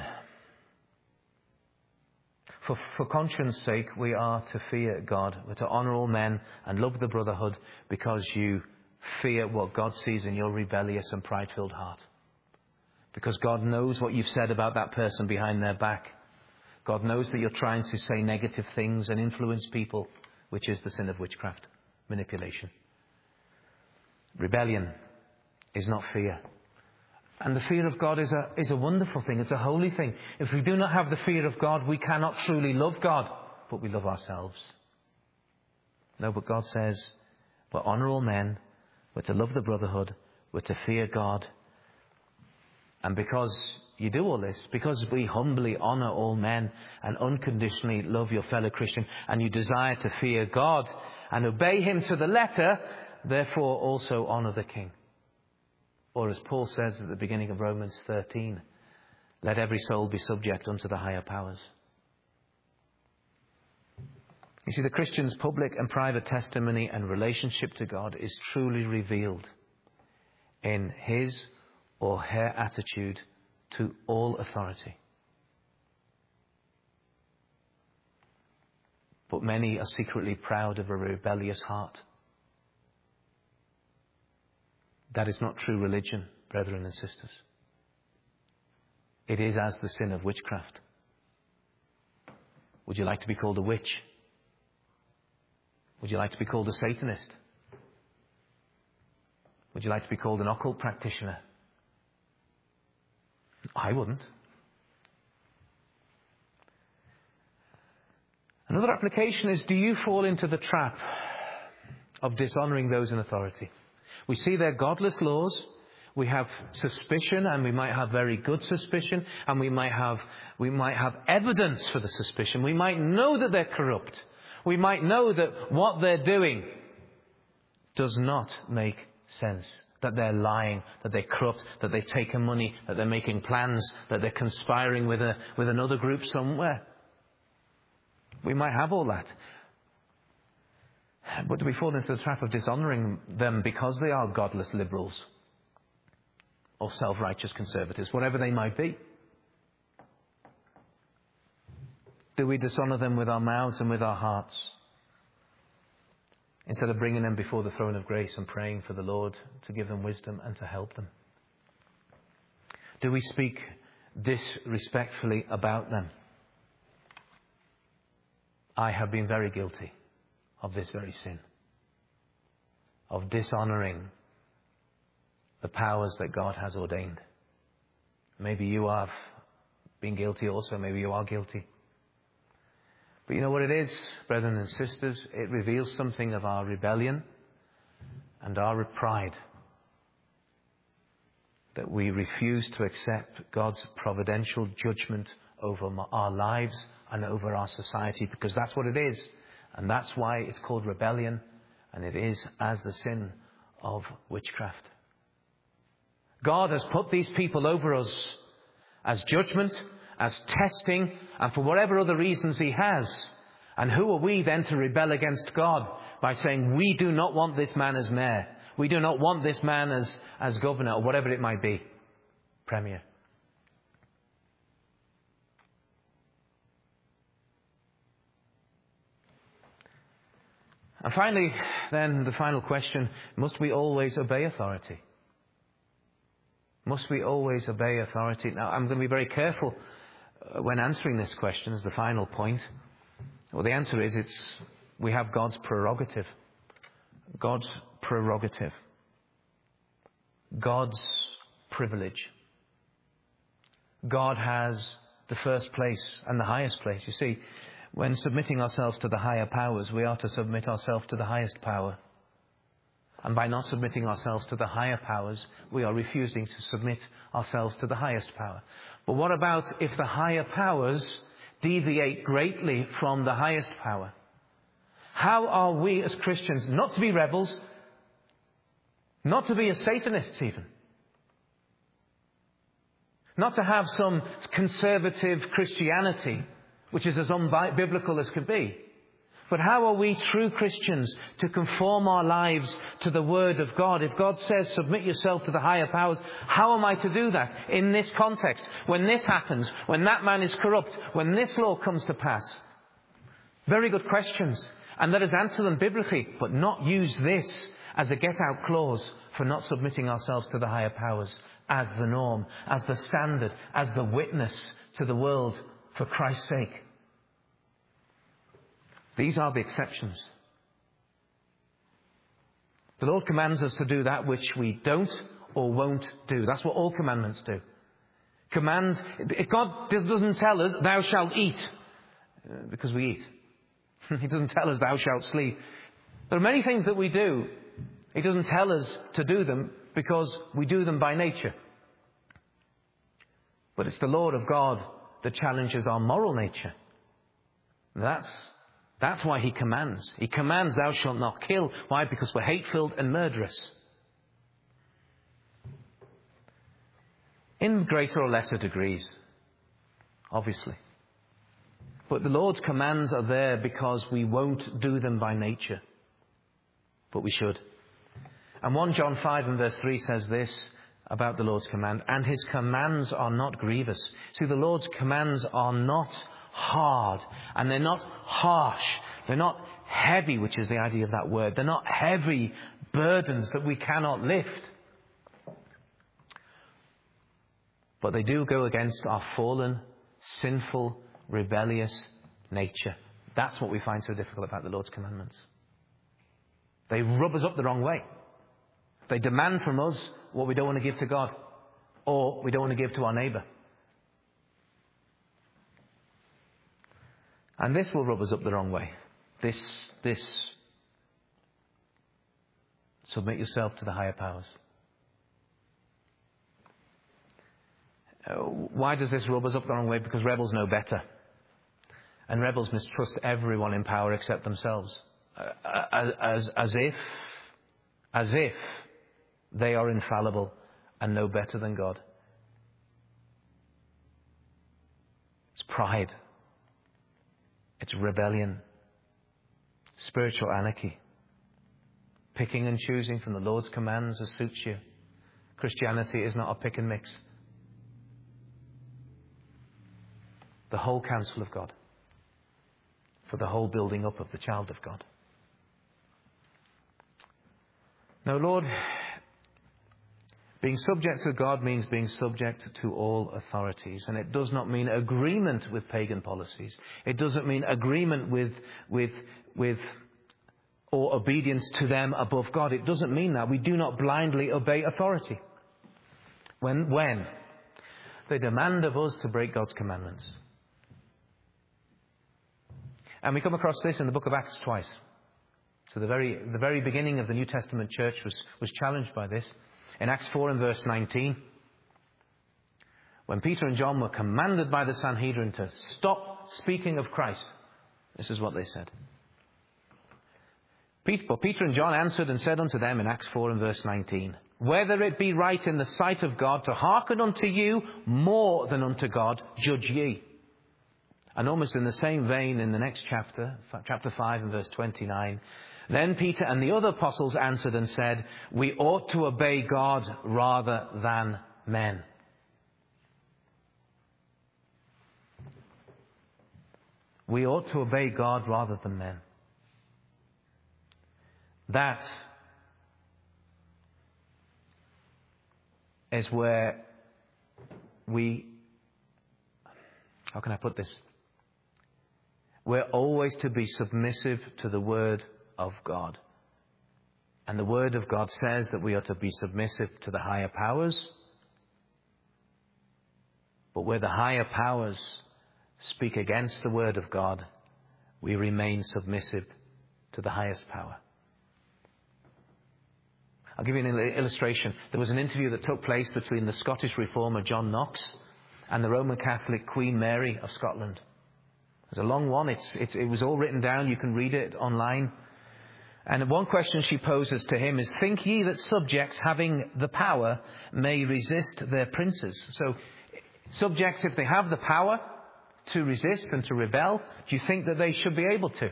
For conscience sake, we are to fear God. We're to honour all men and love the brotherhood because you fear what God sees in your rebellious and pride-filled heart. Because God knows what you've said about that person behind their back. God knows that you're trying to say negative things and influence people, which is the sin of witchcraft, manipulation. Rebellion is not fear. And the fear of God is a wonderful thing. It's a holy thing. If we do not have the fear of God, we cannot truly love God, but we love ourselves. No, but God says we're honour all men, we're to love the brotherhood, we're to fear God. And because you do all this, because we humbly honour all men and unconditionally love your fellow Christian, and you desire to fear God and obey him to the letter, therefore also honour the king. Or as Paul says at the beginning of Romans 13, let every soul be subject unto the higher powers. You see, the Christian's public and private testimony and relationship to God is truly revealed in his or her attitude to all authority. But many are secretly proud of a rebellious heart. That is not true religion, brethren and sisters. It is as the sin of witchcraft. Would you like to be called a witch? Would you like to be called a Satanist? Would you like to be called an occult practitioner? I wouldn't. Another application is, do you fall into the trap of dishonouring those in authority? We see their godless laws. We have suspicion, and we might have very good suspicion, and we might have evidence for the suspicion. We might know that they're corrupt. We might know that what they're doing does not make sense. That they're lying, that they're corrupt, that they've taken money, that they're making plans, that they're conspiring with another group somewhere. We might have all that. But do we fall into the trap of dishonouring them because they are godless liberals or self-righteous conservatives, whatever they might be? Do we dishonour them with our mouths and with our hearts, instead of bringing them before the throne of grace and praying for the Lord to give them wisdom and to help them? Do we speak disrespectfully about them? I have been very guilty of this very sin, of dishonouring the powers that God has ordained. Maybe you have been guilty also. Maybe you are guilty. But you know what it is, brethren and sisters? It reveals something of our rebellion and our pride. That we refuse to accept God's providential judgment over our lives and over our society, because that's what it is. And that's why it's called rebellion, and it is as the sin of witchcraft. God has put these people over us as judgment, as testing, and for whatever other reasons he has. And who are we then to rebel against God by saying, we do not want this man as mayor, we do not want this man as governor, or whatever it might be, premier. And finally, then, the final question, must we always obey authority? Must we always obey authority? Now, I'm going to be very careful when answering this question as the final point. Well, the answer is we have God's prerogative. God's prerogative. God's privilege. God has the first place and the highest place. You see, when submitting ourselves to the higher powers, we are to submit ourselves to the highest power. And by not submitting ourselves to the higher powers, we are refusing to submit ourselves to the highest power. But what about if the higher powers deviate greatly from the highest power? How are we as Christians not to be rebels, not to be as Satanists even, not to have some conservative Christianity which is as unbiblical as could be? But how are we true Christians to conform our lives to the Word of God? If God says, submit yourself to the higher powers, how am I to do that in this context? When this happens, when that man is corrupt, when this law comes to pass? Very good questions. And let us answer them biblically, but not use this as a get-out clause for not submitting ourselves to the higher powers as the norm, as the standard, as the witness to the world for Christ's sake. These are the exceptions. The Lord commands us to do that which we don't or won't do. That's what all commandments do. God doesn't tell us, thou shalt eat, because we eat. He doesn't tell us, thou shalt sleep. There are many things that we do. He doesn't tell us to do them because we do them by nature. But it's the Lord of God that challenges our moral nature. That's why he commands. He commands, thou shalt not kill. Why? Because we're hate-filled and murderous. In greater or lesser degrees, obviously. But the Lord's commands are there because we won't do them by nature. But we should. And 1 John 5 and verse 3 says this about the Lord's command. And his commands are not grievous. See, the Lord's commands are not hard. And they're not harsh. They're not heavy, which is the idea of that word. They're not heavy burdens that we cannot lift. But they do go against our fallen, sinful, rebellious nature. That's what we find so difficult about the Lord's commandments. They rub us up the wrong way. They demand from us what we don't want to give to God, or we don't want to give to our neighbour. And this will rub us up the wrong way. This submit yourself to the higher powers. Why does this rub us up the wrong way? Because rebels know better. And rebels mistrust everyone in power except themselves. As if they are infallible and know better than God. It's pride. It's rebellion. Spiritual anarchy. Picking and choosing from the Lord's commands as suits you. Christianity is not a pick and mix. The whole counsel of God. For the whole building up of the child of God. Now, Lord, being subject to God means being subject to all authorities. And it does not mean agreement with pagan policies. It doesn't mean agreement with or obedience to them above God. It doesn't mean that. We do not blindly obey authority. When they demand of us to break God's commandments. And we come across this in the book of Acts twice. So the very beginning of the New Testament church was challenged by this. In Acts 4 and verse 19, when Peter and John were commanded by the Sanhedrin to stop speaking of Christ, this is what they said. But Peter and John answered and said unto them in Acts 4 and verse 19, whether it be right in the sight of God to hearken unto you more than unto God, judge ye. And almost in the same vein in the next chapter, chapter 5 and verse 29, then Peter and the other apostles answered and said, we ought to obey God rather than men. We ought to obey God rather than men. That is where how can I put this? We're always to be submissive to the Word of God. And the Word of God says that we are to be submissive to the higher powers. But where the higher powers speak against the Word of God, we remain submissive to the highest power. I'll give you an illustration. There was an interview that took place between the Scottish reformer John Knox and the Roman Catholic Queen Mary of Scotland. It's a long one. It was all written down. You can read it online. And one question she poses to him is, think ye that subjects having the power may resist their princes? So subjects, if they have the power to resist and to rebel, do you think that they should be able to?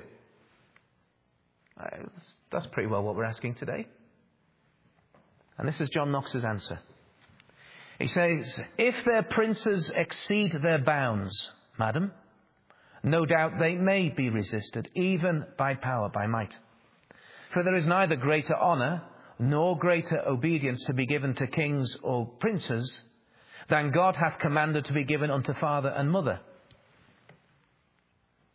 That's pretty well what we're asking today. And this is John Knox's answer. He says, if their princes exceed their bounds, madam, no doubt they may be resisted, even by power, by might. For there is neither greater honour nor greater obedience to be given to kings or princes than God hath commanded to be given unto father and mother.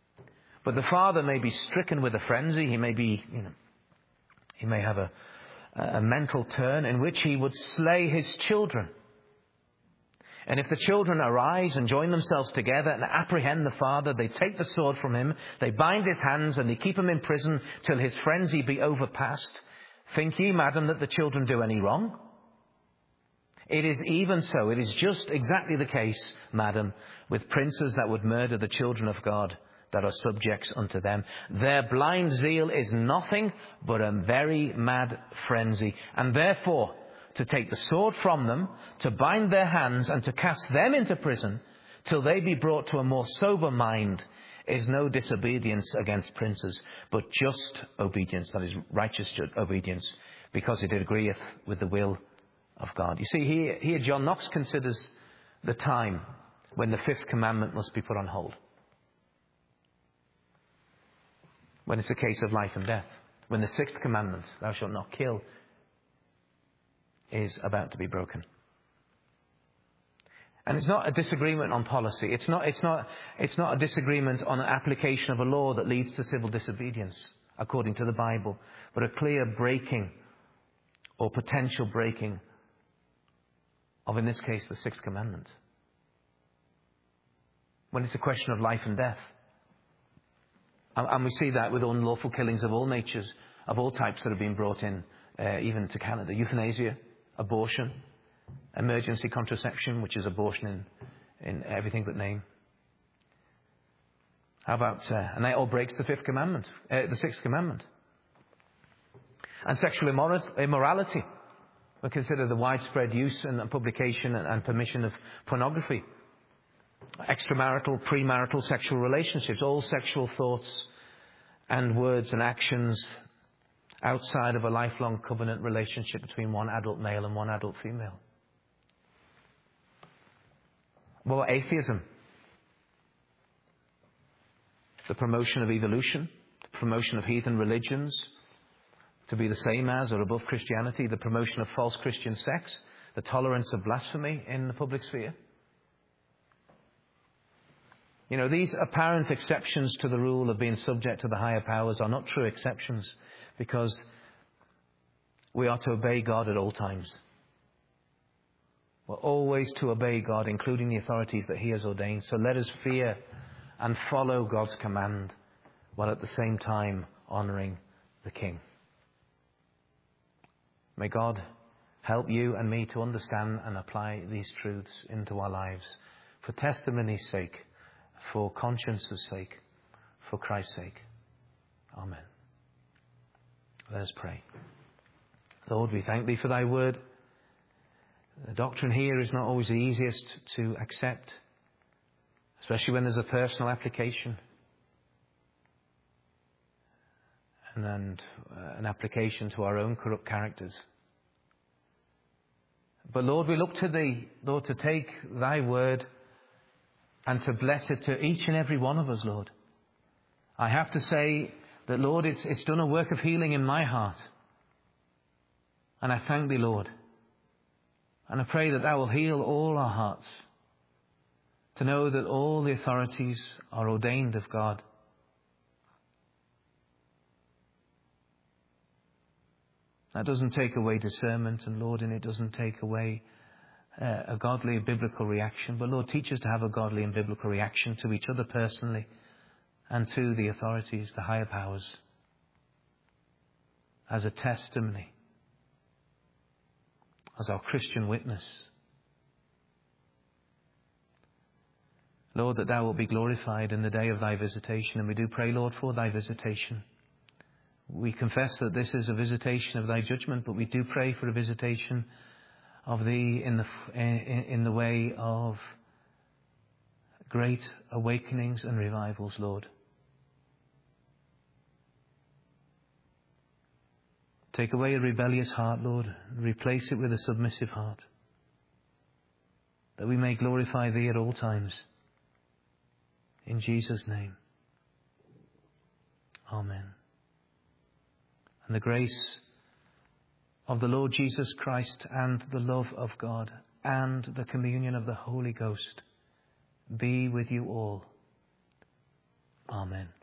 But the father may be stricken with a frenzy. He may be, he may have a mental turn in which he would slay his children. And if the children arise and join themselves together and apprehend the father, they take the sword from him, they bind his hands, and they keep him in prison till his frenzy be overpast. Think ye, madam, that the children do any wrong? It is even so. It is just exactly the case, madam, with princes that would murder the children of God that are subjects unto them. Their blind zeal is nothing but a very mad frenzy. And therefore, to take the sword from them, to bind their hands, and to cast them into prison till they be brought to a more sober mind is no disobedience against princes, but just obedience, that is, righteous obedience, because it agreeth with the will of God. You see, here John Knox considers the time when the fifth commandment must be put on hold. When it's a case of life and death. When the sixth commandment, thou shalt not kill, is about to be broken. And it's not a disagreement on policy. It's not a disagreement on an application of a law that leads to civil disobedience, according to the Bible, but a clear breaking or potential breaking of, in this case, the sixth commandment. When it's a question of life and death. And we see that with unlawful killings of all natures, of all types that have been brought in, even to Canada. Euthanasia, abortion, emergency contraception, which is abortion in everything but name. How about, and that all breaks the fifth commandment, the sixth commandment. And sexual immorality. We consider the widespread use and publication and permission of pornography. Extramarital, premarital sexual relationships, all sexual thoughts and words and actions outside of a lifelong covenant relationship between one adult male and one adult female. What about atheism? The promotion of evolution, the promotion of heathen religions to be the same as or above Christianity, the promotion of false Christian sects, the tolerance of blasphemy in the public sphere. You know, these apparent exceptions to the rule of being subject to the higher powers are not true exceptions, because we are to obey God at all times. We're always to obey God, including the authorities that He has ordained. So let us fear and follow God's command, while at the same time honouring the King. May God help you and me to understand and apply these truths into our lives, for testimony's sake, for conscience's sake, for Christ's sake. Amen. Let us pray. Lord, we thank Thee for Thy word. The doctrine here is not always the easiest to accept, especially when there's a personal application and an application to our own corrupt characters. But Lord, we look to Thee, Lord, to take Thy word and to bless it to each and every one of us, Lord. I have to say that, Lord, it's done a work of healing in my heart. And I thank Thee, Lord. And I pray that Thou will heal all our hearts, to know that all the authorities are ordained of God. That doesn't take away discernment, and Lord, and it doesn't take away a godly biblical reaction. But Lord, teach us to have a godly and biblical reaction to each other personally and to the authorities, the higher powers, as a testimony, as our Christian witness. Lord, that Thou wilt be glorified in the day of Thy visitation. And we do pray, Lord, for Thy visitation. We confess that this is a visitation of Thy judgment, but we do pray for a visitation of Thee in the way of great awakenings and revivals, Lord. Take away a rebellious heart, Lord, and replace it with a submissive heart, that we may glorify Thee at all times. In Jesus' name. Amen. And the grace of the Lord Jesus Christ and the love of God and the communion of the Holy Ghost be with you all. Amen.